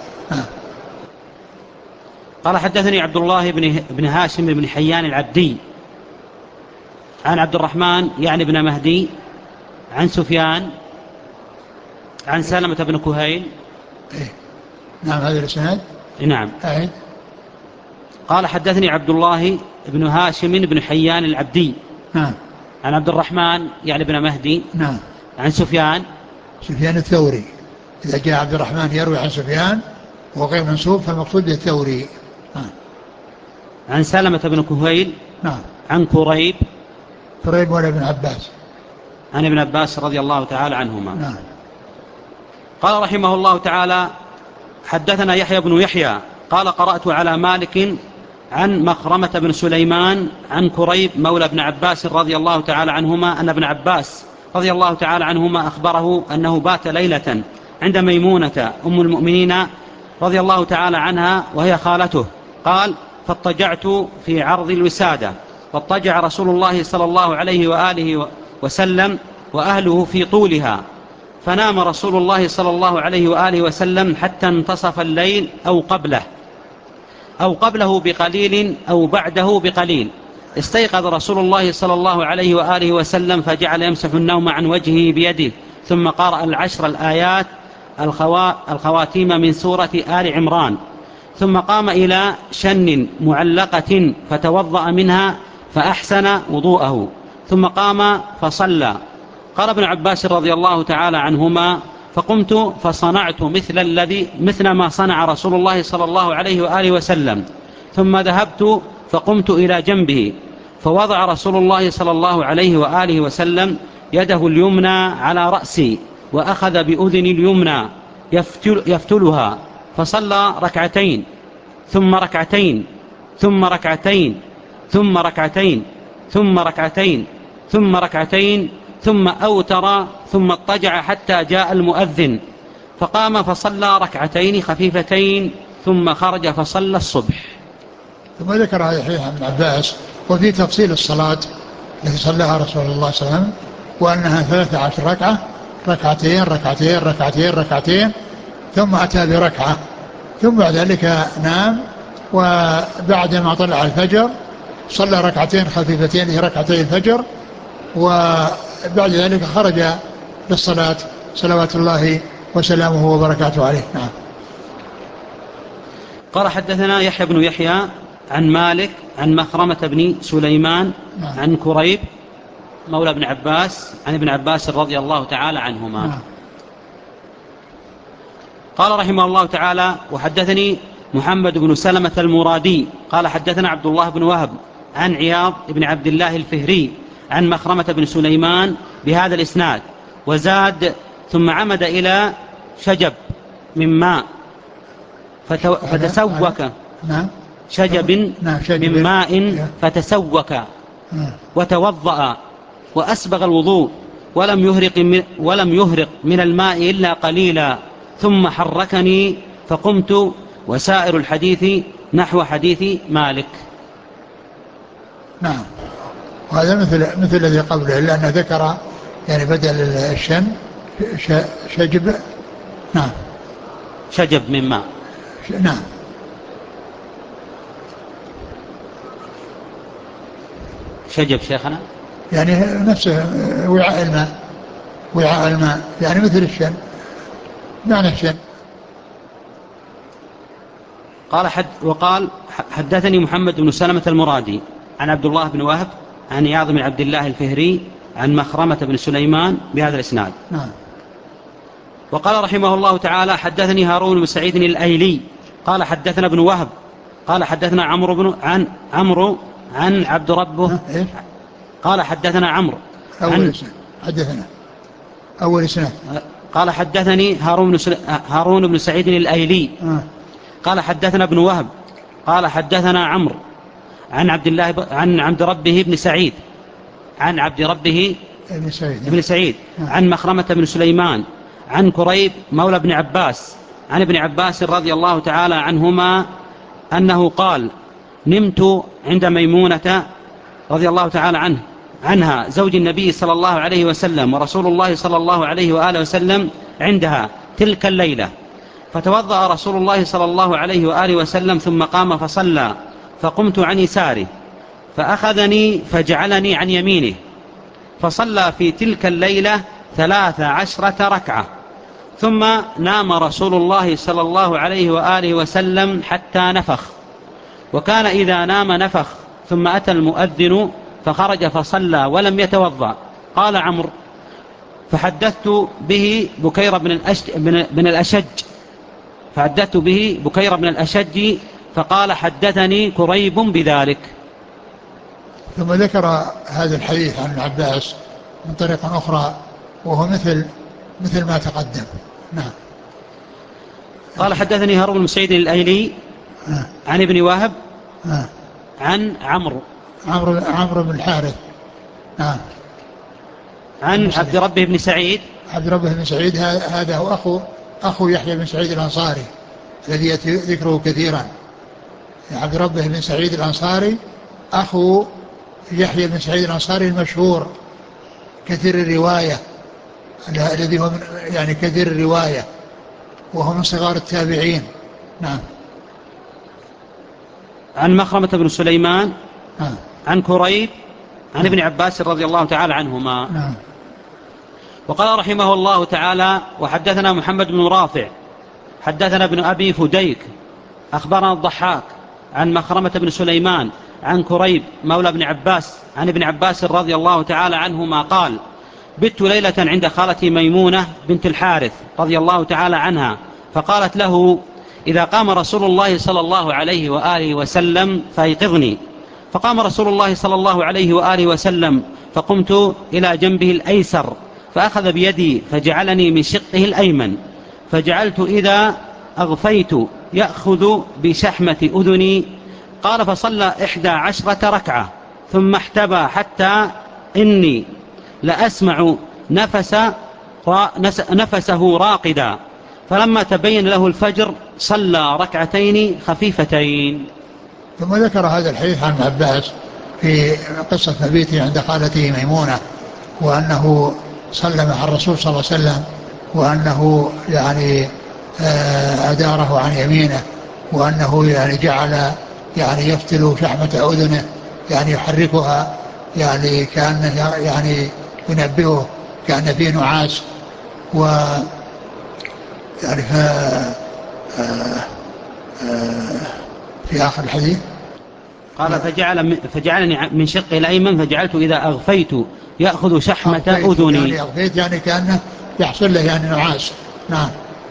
قال: حدثني عبد الله بن هاشم بن حيان العبدي عن عبد الرحمن يعني بن مهدي عن سفيان عن سلمة بن كهيل. نعم، هذا الإسناد. نعم. قال: حدثني عبد الله بن هاشم بن حيان العبدي عن عبد الرحمن يعني بن مهدي عن سفيان الثوري. إذا جاء عبد الرحمن يروي عن سفيان وغير منسوب فالمقصود الثوري. عن سلمة بن كهيل نعم. عن كريب مولى ابن عباس عن ابن عباس رضي الله تعالى عنهما. نعم. قال رحمه الله تعالى: حدثنا يحيى بن يحيى قال: قرأت على مالك عن مخرمة بن سليمان عن كريب مولى ابن عباس رضي الله تعالى عنهما أن ابن عباس رضي الله تعالى عنهما أخبره أنه بات ليلة عند ميمونة أم المؤمنين رضي الله تعالى عنها وهي خالته. قال: فاضطجعت في عرض الوسادة، فاضطجع رسول الله صلى الله عليه وآله وسلم وأهله في طولها، فنام رسول الله صلى الله عليه وآله وسلم حتى انتصف الليل أو قبله بقليل أو بعده بقليل. استيقظ رسول الله صلى الله عليه وآله وسلم فجعل يمسح النوم عن وجهه بيده، ثم قرأ العشر الآيات الخواتيم من سورة آل عمران، ثم قام إلى شن معلقة فتوضأ منها فأحسن وضوءه، ثم قام فصلى. قال ابن عباس رضي الله تعالى عنهما: فقمت فصنعت مثل ما صنع رسول الله صلى الله عليه وآله وسلم، ثم ذهبت فقمت إلى جنبه، فوضع رسول الله صلى الله عليه وآله وسلم يده اليمنى على رأسي، وأخذ بأذن اليمنى يفتلها، فصلى ركعتين ثم ركعتين ثم ركعتين ثم ركعتين ثم ركعتين ثم ركعتين ثم أوتر، ثم اضطجع حتى جاء المؤذن، فقام فصلى ركعتين خفيفتين، ثم خرج فصلى الصبح. ثم ذكر هذا حديث ابن عباس وفي تفصيل الصلاة التي صلىها رسول الله صلى الله عليه وسلم، وأنها 13 ركعة، ركعتين ركعتين ركعتين ركعتين، ثم أتى بركعة، ثم بعد ذلك نام، وبعدما طلع الفجر صلى ركعتين خفيفتين هي ركعتي الفجر، وبعد ذلك خرج للصلاة صلوات الله وسلامه وبركاته عليه. نعم. قال: حدثنا يحيى بن يحيى عن مالك عن مخرمة بن سليمان نعم. عن كريب مولى ابن عباس عن ابن عباس رضي الله تعالى عنهما. نعم. قال رحمه الله تعالى: وحدثني محمد بن سلمة المرادي قال: حدثنا عبد الله بن وهب عن عياض بن عبد الله الفهري عن مخرمة بن سليمان بهذا الإسناد، وزاد: ثم عمد إلى شجب من ماء فتسوك. نعم. شجب من ماء فتسوك وتوضأ وأسبغ الوضوء، ولم يهرق من الماء إلا قليلا، ثم حركني فقمت، وسائر الحديث نحو حديث مالك. نعم. وهذا مثل الذي قبله، إلا أنه ذكر يعني بدل الشن شجب. نعم. شجب من ماء. نعم. شجب شيخنا يعني نفسه وعاء الماء يعني مثل الشن، معنى الشن. وقال: حدثني محمد بن سلمة المرادي عن عبد الله بن وهب عن عياض بن عبد الله الفهري عن مخرمة بن سليمان بهذا الإسناد. نعم. وقال رحمه الله تعالى: حدثني هارون بن سعيد الأيلي قال: حدثنا ابن وهب قال: حدثنا عمرو عن عبد ربه قال: حدثنا عمرو أول إسناد قال: حدثني هارون بن سعيد الأيلي قال: حدثنا ابن وهب قال: حدثنا عمرو عن عبد ربه بن سعيد عن عبد ربه بن سعيد عن مخرمة بن سليمان عن كريب مولى ابن عباس عن ابن عباس رضي الله تعالى عنهما أنه قال: نمت عند ميمونة رضي الله تعالى عنها زوج النبي صلى الله عليه وسلم، ورسول الله صلى الله عليه وآله وسلم عندها تلك الليلة، فتوضأ رسول الله صلى الله عليه وآله وسلم ثم قام فصلى، فقمت عن يساره فأخذني فجعلني عن يمينه، فصلى في تلك الليلة 13 ركعة، ثم نام رسول الله صلى الله عليه وآله وسلم حتى نفخ، وكان إذا نام نفخ، ثم أتى المؤذن فخرج فصلى ولم يتوضأ. قال عمرو: فحدثت به بكير بن الأشج فقال حدثني كريب بذلك. ثم ذكر هذا الحديث عن ابن عباس من طريق أخرى وهو مثل ما تقدم. نعم. قال حدثني هارون بن سعيد الأيلي عن ابن وهب عن عمرو بن الحارث. نعم. عن عبد ربه بن سعيد. عبد ربه بن سعيد هذا هو أخو يحيى بن سعيد الأنصاري الذي ذكره كثيرا. عبد ربه بن سعيد الأنصاري أخو يحيى بن سعيد الأنصاري المشهور كثير الرواية، الذي هو يعني كثير الرواية، وهو من صغار التابعين. نعم. عن مخرمة بن سليمان عن كريب عن ابن عباس رضي الله تعالى عنهما. نعم. وقال رحمه الله تعالى: وحدثنا محمد بن رافع حدثنا ابن أبي فديك أخبرنا الضحاك عن مخرمة بن سليمان عن كريب مولى ابن عباس عن ابن عباس رضي الله تعالى عنهما قال: بت ليلة عند خالتي ميمونة بنت الحارث رضي الله تعالى عنها، فقالت له: إذا قام رسول الله صلى الله عليه وآله وسلم فأيقظني. فقام رسول الله صلى الله عليه وآله وسلم، فقمت إلى جنبه الأيسر فأخذ بيدي فجعلني من شقه الأيمن، فجعلت إذا أغفيت يأخذ بشحمة أذني. قال: فصلى 11 ركعة ثم احتبى حتى إني لأسمع نفسه راقدا، فلما تبين له الفجر صلى ركعتين خفيفتين. ثم ذكر هذا الحديث عن ابن عباس في قصة مبيته عند خالته ميمونة، وأنه صلى مع الرسول صلى الله عليه وسلم، وأنه يعني أداره عن يمينه، وأنه يعني جعل يعني يفتل شحمة أذنه، يعني يحركها، يعني كأنه يعني ينبهه كأن فيه نعاس. و يعني في آخر الحديث قال: فجعلني من شقه الأيمن فجعلت إذا أغفيت يأخذ شحمة أذني. يعني أغفيت يعني كأنه يحصل له يعني نعاس. نعم.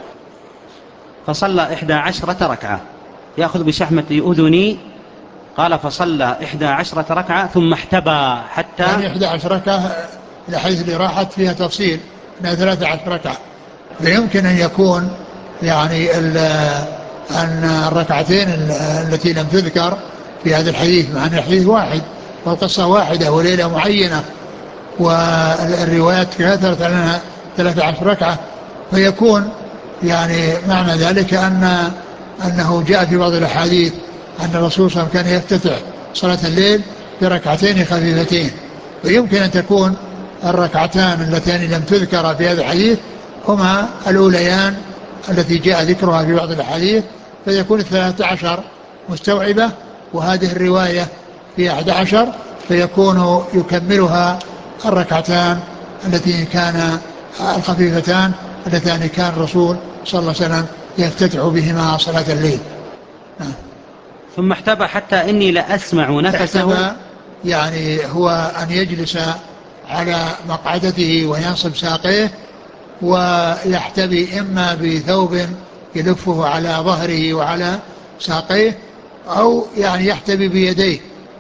فصلى 11 ركعة يأخذ بشحمة أذني. قال: فصلى 11 ركعة ثم احتبى حتى يعني 11 ركعة الحديث اللي راحت فيها تفصيل أنها 13 ركعة، فيمكن أن يكون يعني أن الركعتين التي لم تذكر في هذا الحديث، مع أن الحديث واحد والقصة واحدة وليلة معينة والروايات كثرت لنا 13 ركعة، فيكون يعني معنى ذلك أنه جاء في بعض الأحاديث أن الرسول صلى الله عليه وسلم كان يفتتح صلاة الليل بركعتين خفيفتين، ويمكن أن تكون الركعتان اللتان لم تذكر في هذا الحديث هما الأوليان التي جاء ذكرها في بعض الأحاديث، فيكون 13 مستوعبة، وهذه الرواية في 11 فيكون يكملها الركعتان التي كان الخفيفتان اللتان كان الرسول صلى الله عليه وسلم يفتتح بهما صلاة الليل. ثم احتبى حتى إني لأسمع نفسه. يعني هو أن يجلس على مقعدته وينصب ساقيه ويحتبي إما بثوب يلفه على ظهره وعلى ساقيه، أو يعني يحتبي بيديه،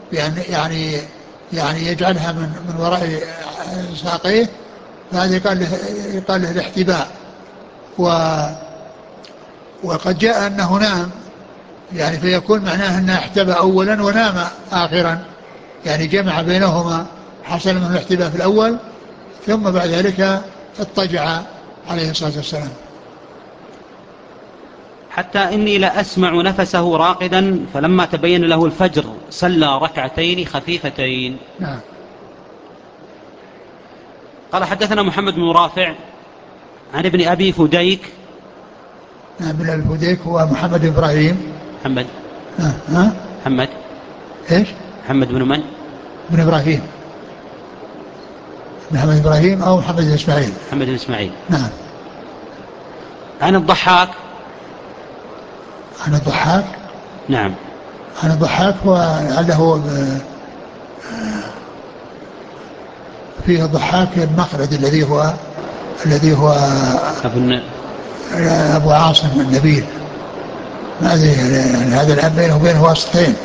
يعني يجعلها من وراء ساقيه، فهذا يقال له الاحتباء. وقد جاء أنه نام، يعني فيكون معناه أنه احتبى أولا ونام آخرا، يعني جمع بينهما، حصل منه الاحتباء في الأول ثم بعد ذلك اضطجع عليه الصلاة والسلام. حتى إني لأسمع نفسه راقدا، فلما تبين له الفجر صلى ركعتين خفيفتين. نعم. قال: حدثنا محمد بن رافع عن ابن أبي فديك. ابن أبي فديك هو محمد بن إبراهيم. محمد إيش؟ محمد بن من؟ بن إبراهيم، محمد إبراهيم أو محمد بن إسماعيل. محمد بن إسماعيل. نعم. عن الضحاك. عن الضحاك. نعم. عن الضحاك هو فيه الضحاك المخلد الذي هو أبو عاصم النبيل. ما أدري يعني هذا الآن بينه وبينه واسطتين،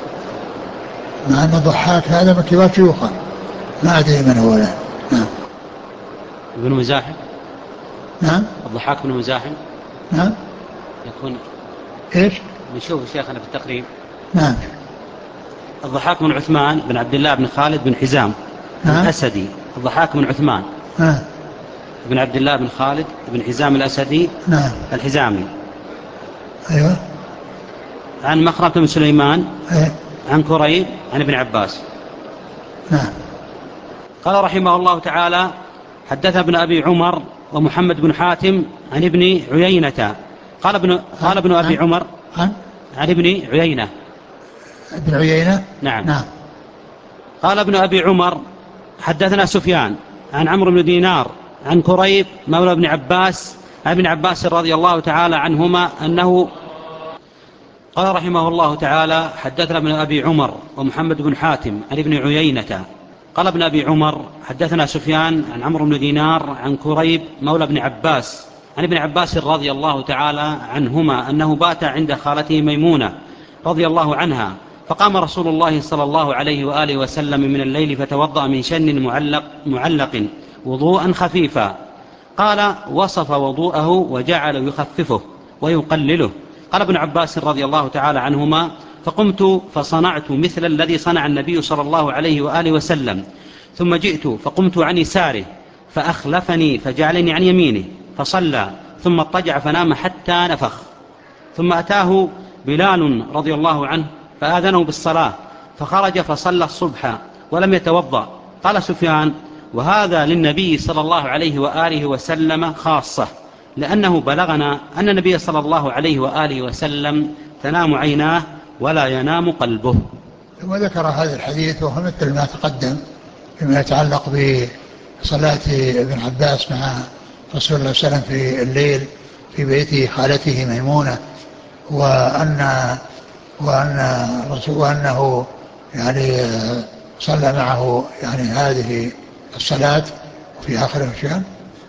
مع أن الضحاك هذا من كبار شيوخه، ما أدري من هو له. نعم. ابن مزاحم. نعم. الضحاك بن مزاحم. نعم. يكون إيش؟ نشوف شيخنا في التقريب. نعم. الضحاك بن عثمان بن عبد الله بن خالد بن حزام. نعم. الأسدي. الضحاك بن عثمان. نعم. بن عبد الله بن خالد بن حزام الأسدي. نعم. الحزامي. أيوة. عن مخرمة بن سليمان. أيوة. عن كريب عن ابن عباس. نعم. قال رحمه الله تعالى: حدثنا ابن أبي عمر ومحمد بن حاتم عن ابن عيينة. قال ابن أبي عمر عن ابن عيينة. ابن عيينة. نعم. نعم. قال ابن أبي عمر: حدثنا سفيان عن عمرو بن دينار عن كريب مولى ابن عباس عن ابن عباس رضي الله تعالى عنهما أنه قال رحمه الله تعالى: حدثنا ابن أبي عمر ومحمد بن حاتم عن ابن عيينة. قال ابن أبي عمر: حدثنا سفيان عن عمرو بن دينار عن كريب مولى ابن عباس عن ابن عباس رضي الله تعالى عنهما أنه بات عند خالته ميمونة رضي الله عنها، فقام رسول الله صلى الله عليه وآله وسلم من الليل فتوضأ من شن معلق وضوءا خفيفا. قال: وصف وضوءه وجعل يخففه ويقلله. قال ابن عباس رضي الله تعالى عنهما: فقمت فصنعت مثل الذي صنع النبي صلى الله عليه وآله وسلم، ثم جئت فقمت عن يساره فأخلفني فجعلني عن يمينه فصلى، ثم اضطجع فنام حتى نفخ، ثم أتاه بلال رضي الله عنه فآذنه بالصلاة فخرج فصلى الصبح ولم يتوضأ. قال سفيان: وهذا للنبي صلى الله عليه وآله وسلم خاصة، لأنه بلغنا أن النبي صلى الله عليه وآله وسلم تنام عيناه ولا ينام قلبه. ثم ذكر هذا الحديث وهو مثل ما تقدم فيما يتعلق بصلاة ابن عباس مع رسول الله صلى الله عليه وسلم في الليل في بيت خالته ميمونة، وأنه يعني صلى معه يعني هذه الصلاة في آخر الشهر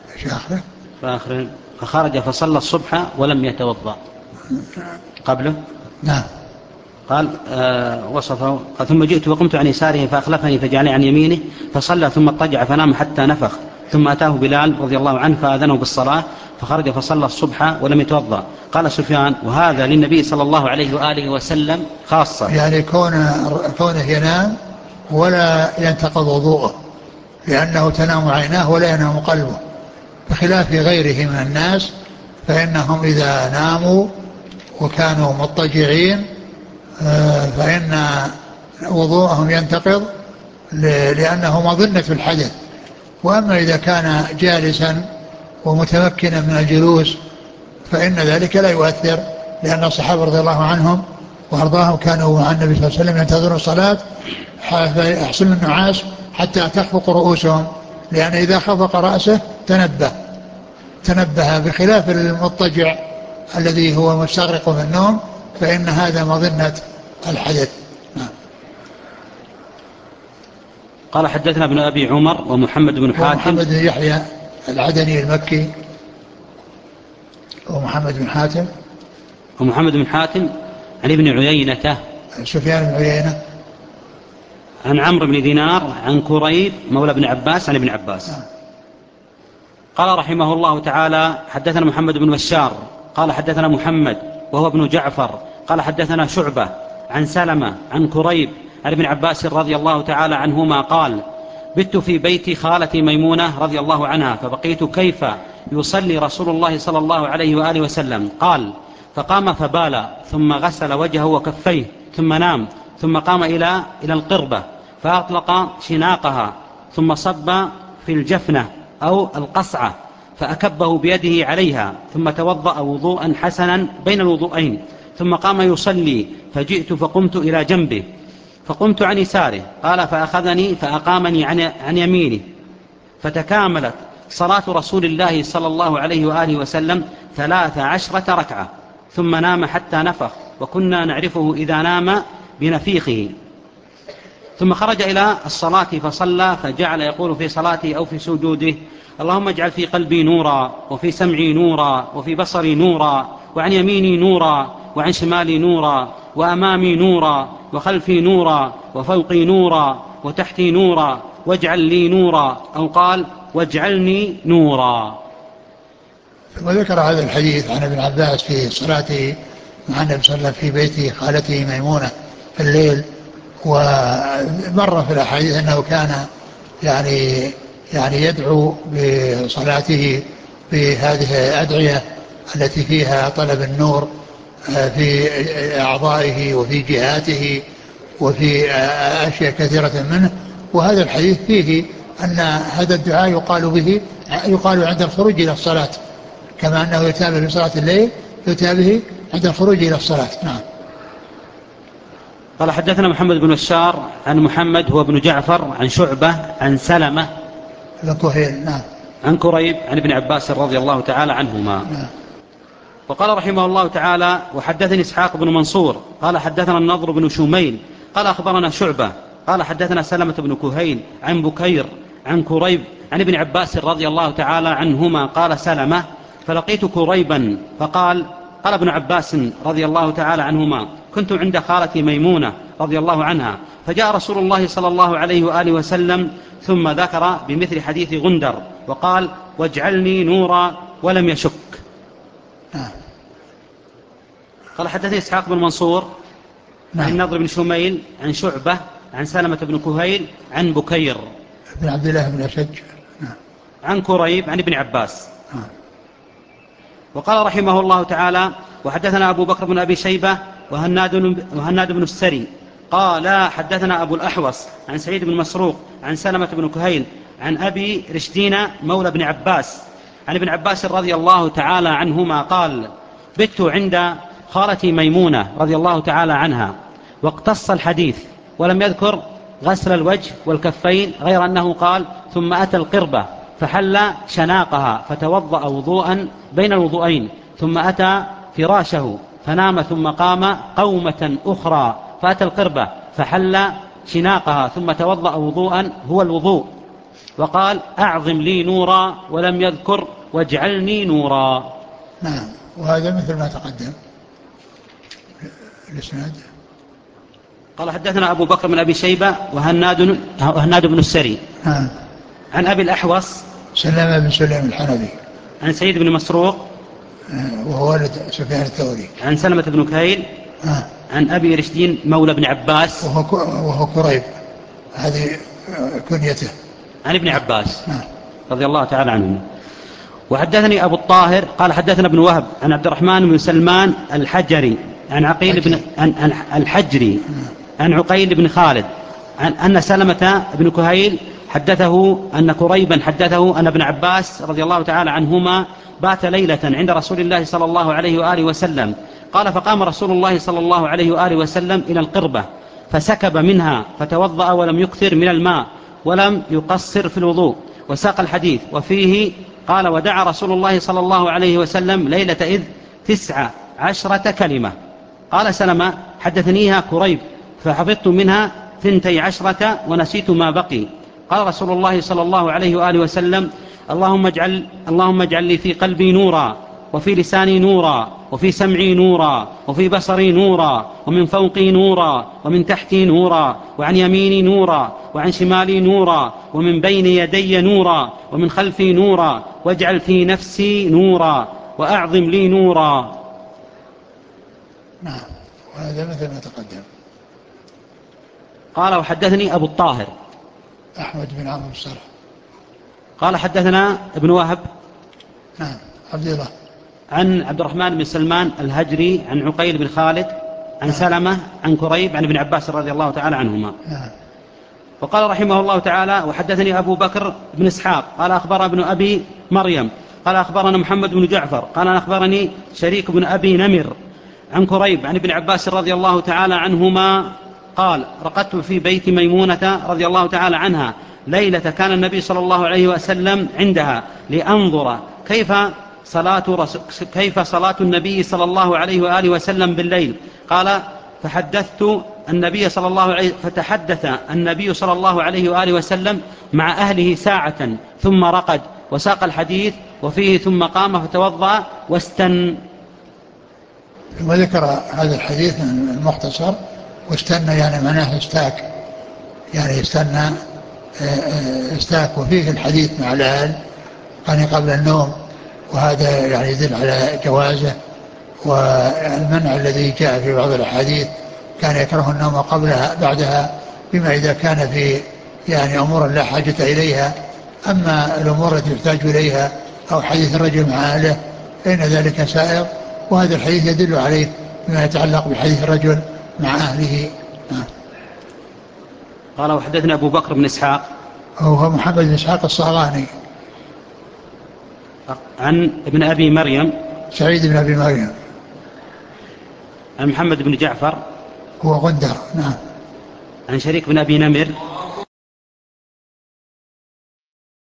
فخرج فصلى الصبح ولم يتوضأ قبله. نعم. قال وصفه: ثم جئت وقمت عن يساره فأخلفني فجعلني عن يمينه فصلى، ثم اضطجع فنام حتى نفخ، ثم أتاه بلال رضي الله عنه فآذنه بالصلاة فخرج فصلى الصبح ولم يتوضأ. قال سفيان: وهذا للنبي صلى الله عليه وآله وسلم خاصة، يعني كونه ينام ولا ينتقض وضوءه، لأنه تنام عيناه ولا ينام قلبه، بخلاف غيره من الناس فإنهم إذا ناموا وكانوا مضطجعين فإن وضوءهم ينتقض لأنه مظنة الحدث. وأما إذا كان جالسا ومتمكنا من الجلوس فإن ذلك لا يؤثر، لأن الصحابة رضي الله عنهم وأرضاهم كانوا مع النبي صلى الله عليه وسلم ينتظرون الصلاة فيحصل النعاس حتى تخفق رؤوسهم، لأن إذا خفق رأسه تنبه، بخلاف المضطجع الذي هو مستغرق في النوم فإن هذا مظنة الحدث. قال: حدثنا ابن أبي عمر ومحمد بن حاتم ومحمد بن يحيى العدني المكي ومحمد بن حاتم عن ابن عيينة سفيان بن عيينة عن عمرو بن دينار عن كريب مولى ابن عباس عن ابن عباس. قال رحمه الله تعالى: حدثنا محمد بن بشار قال حدثنا محمد وهو ابن جعفر قال حدثنا شعبة عن سلمة عن كريب عن ابن عباس رضي الله تعالى عنهما قال: بت في بيت خالتي ميمونة رضي الله عنها فبقيت كيف يصلي رسول الله صلى الله عليه وآله وسلم. قال: فقام فبال ثم غسل وجهه وكفيه ثم نام، ثم قام إلى القربة فأطلق شناقها ثم صب في الجفنة أو القصعة فأكبه بيده عليها، ثم توضأ وضوءا حسنا بين الوضوءين، ثم قام يصلي فجئت فقمت إلى جنبه فقمت عن يساره. قال: فأخذني فأقامني عن يمينه فتكاملت صلاة رسول الله صلى الله عليه وآله وسلم 13 ركعة، ثم نام حتى نفخ، وكنا نعرفه إذا نام بنفيخه. ثم خرج إلى الصلاة فصلى فجعل يقول في صلاته أو في سجوده: اللهم اجعل في قلبي نورا، وفي سمعي نورا، وفي بصري نورا، وعن يميني نورا، وعن شمالي نورا، وأمامي نورا، وخلفي نورا، وفوقي نورا، وتحتي نورا، واجعل لي نورا، أو قال واجعلني نورا. وذكر هذا الحديث عن ابن عباس في صلاته مع النبي صلى الله عليه وسلم في بيت خالته ميمونة في الليل. ومر في الأحاديث أنه كان يعني يدعو بصلاته بهذه الأدعية التي فيها طلب النور في أعضائه وفي جهاته وفي أشياء كثيرة منه. وهذا الحديث فيه أن هذا الدعاء يقال عند الخروج إلى الصلاة، كما أنه يتابع في صلاة الليل يتابه عند الخروج إلى الصلاة. نعم. قال حدثنا محمد بن بشار عن محمد هو بن جعفر عن شعبة عن سلمة بن كهيل. نعم. عن كريب عن ابن عباس رضي الله تعالى عنهما. نعم. وقال رحمه الله تعالى: وحدثني إسحاق بن منصور قال حدثنا النضر بن شميل قال أخبرنا شعبة قال حدثنا سلمة بن كهيل عن بكير عن كريب عن ابن عباس رضي الله تعالى عنهما. قال سلمة: فلقيت كريبا فقال قال ابن عباس رضي الله تعالى عنهما: كنت عند خالتي ميمونة رضي الله عنها، فجاء رسول الله صلى الله عليه وآله وسلم، ثم ذكر بمثل حديث غندر وقال: واجعلني نورا، ولم يشك. قال حدثني إسحاق بن منصور عن النضر بن شميل عن شعبة عن سلمة بن كهيل عن بكير بن عبد الله بن أشج عن كريب عن ابن عباس. وقال رحمه الله تعالى: وحدثنا أبو بكر بن أبي شيبة وهناد بن السري قال حدثنا أبو الأحوص عن سعيد بن مسروق عن سلمة بن كهيل عن أبي رشدين مولى بن عباس عن ابن عباس رضي الله تعالى عنهما قال: بت عند خالتي ميمونة رضي الله تعالى عنها، واقتص الحديث ولم يذكر غسل الوجه والكفين، غير أنه قال: ثم أتى القربة فحل شناقها فتوضأ وضوءا بين الوضوءين، ثم أتى فراشه فنام، ثم قام قومة أخرى فأتى القربة فحل شناقها ثم توضأ وضوءا هو الوضوء، وقال: أعظم لي نورا، ولم يذكر واجعلني نورا. نعم. وهذا مثل ما تقدم الإسناد. قال حدثنا أبو بكر بن أبي شيبة وهناد بن السري عن أبي الأحوص سلام بن سليم الحنبي عن سعيد بن مسروق وهو ولد سفيان الثوري عن سلمة بن كهيل عن أبي رشدين مولى بن عباس وهو كريب، هذه كنيته، عن ابن عباس رضي الله تعالى عنه. وحدثني أبو الطاهر قال حدثنا ابن وهب عن عبد الرحمن بن سلمان الحجري عن عقيل بن الحجري عن عقيل بن خالد عن أن سلمة بن كهيل حدثه أن كريبا حدثه أن ابن عباس رضي الله تعالى عنهما بات ليلة عند رسول الله صلى الله عليه وآله وسلم. قال: فقام رسول الله صلى الله عليه وآله وسلم إلى القربة فسكب منها فتوضأ ولم يكثر من الماء ولم يقصر في الوضوء، وساق الحديث وفيه قال: ودعا رسول الله صلى الله عليه وسلم ليلة إذ 19 كلمة. قال سلمة: حدثنيها كريب فحفظت منها 12 ونسيت ما بقي. قال رسول الله صلى الله عليه وآله وسلم: اللهم اجعل لي في قلبي نورا، وفي لساني نورا، وفي سمعي نورا، وفي بصري نورا، ومن فوقي نورا، ومن تحتي نورا، وعن يميني نورا، وعن شمالي نورا، ومن بين يدي نورا، ومن خلفي نورا، واجعل في نفسي نورا، وأعظم لي نورا. نعم. وهذا مثل ما تقدم. قال: وحدثني أبو الطاهر أحمد بن عمرو الصرح قال حدثنا ابن وهب نعم عبد الله عن عبد الرحمن بن سلمان الهجري عن عقيل بن خالد عن سلمة عن كريب عن ابن عباس رضي الله تعالى عنهما. وقال رحمه الله تعالى: وحدثني أبو بكر بن إسحاق قال أخبر ابن أبي مريم قال أخبرنا محمد بن جعفر قال أخبرني شريك بن أبي نمر عن كريب عن ابن عباس رضي الله تعالى عنهما قال: رقدت في بيت ميمونة رضي الله تعالى عنها ليلة كان النبي صلى الله عليه وسلم عندها لأنظر كيف صلاة النبي صلى الله عليه وآله وسلم بالليل. قال: فتحدث النبي صلى الله عليه وآله وسلم مع أهله ساعة ثم رقد، وساق الحديث وفيه ثم قام فتوضأ واستن. ثم ذكر هذا الحديث المختصر واستنى، يعني معناه استاك، يعني استنى استاك. وفيه الحديث مع الأهل يعني قبل النوم، وهذا يعني يدل على جوازه. والمنع الذي جاء في بعض الأحاديث كان يكره النوم قبلها بعدها، بما إذا كان في يعني أمور لا حاجة إليها. أما الأمور التي يحتاج إليها أو حديث الرجل مع أهله فإن ذلك سائر، وهذا الحديث يدل عليه فيما يتعلق بحديث الرجل مع أهله. قال وحدثنا أبو بكر بن إسحاق، هو محمد بن إسحاق الصاغاني، عن ابن أبي مريم سعيد بن أبي مريم، عن محمد بن جعفر هو غندر. نعم. عن شريك بن أبي نمر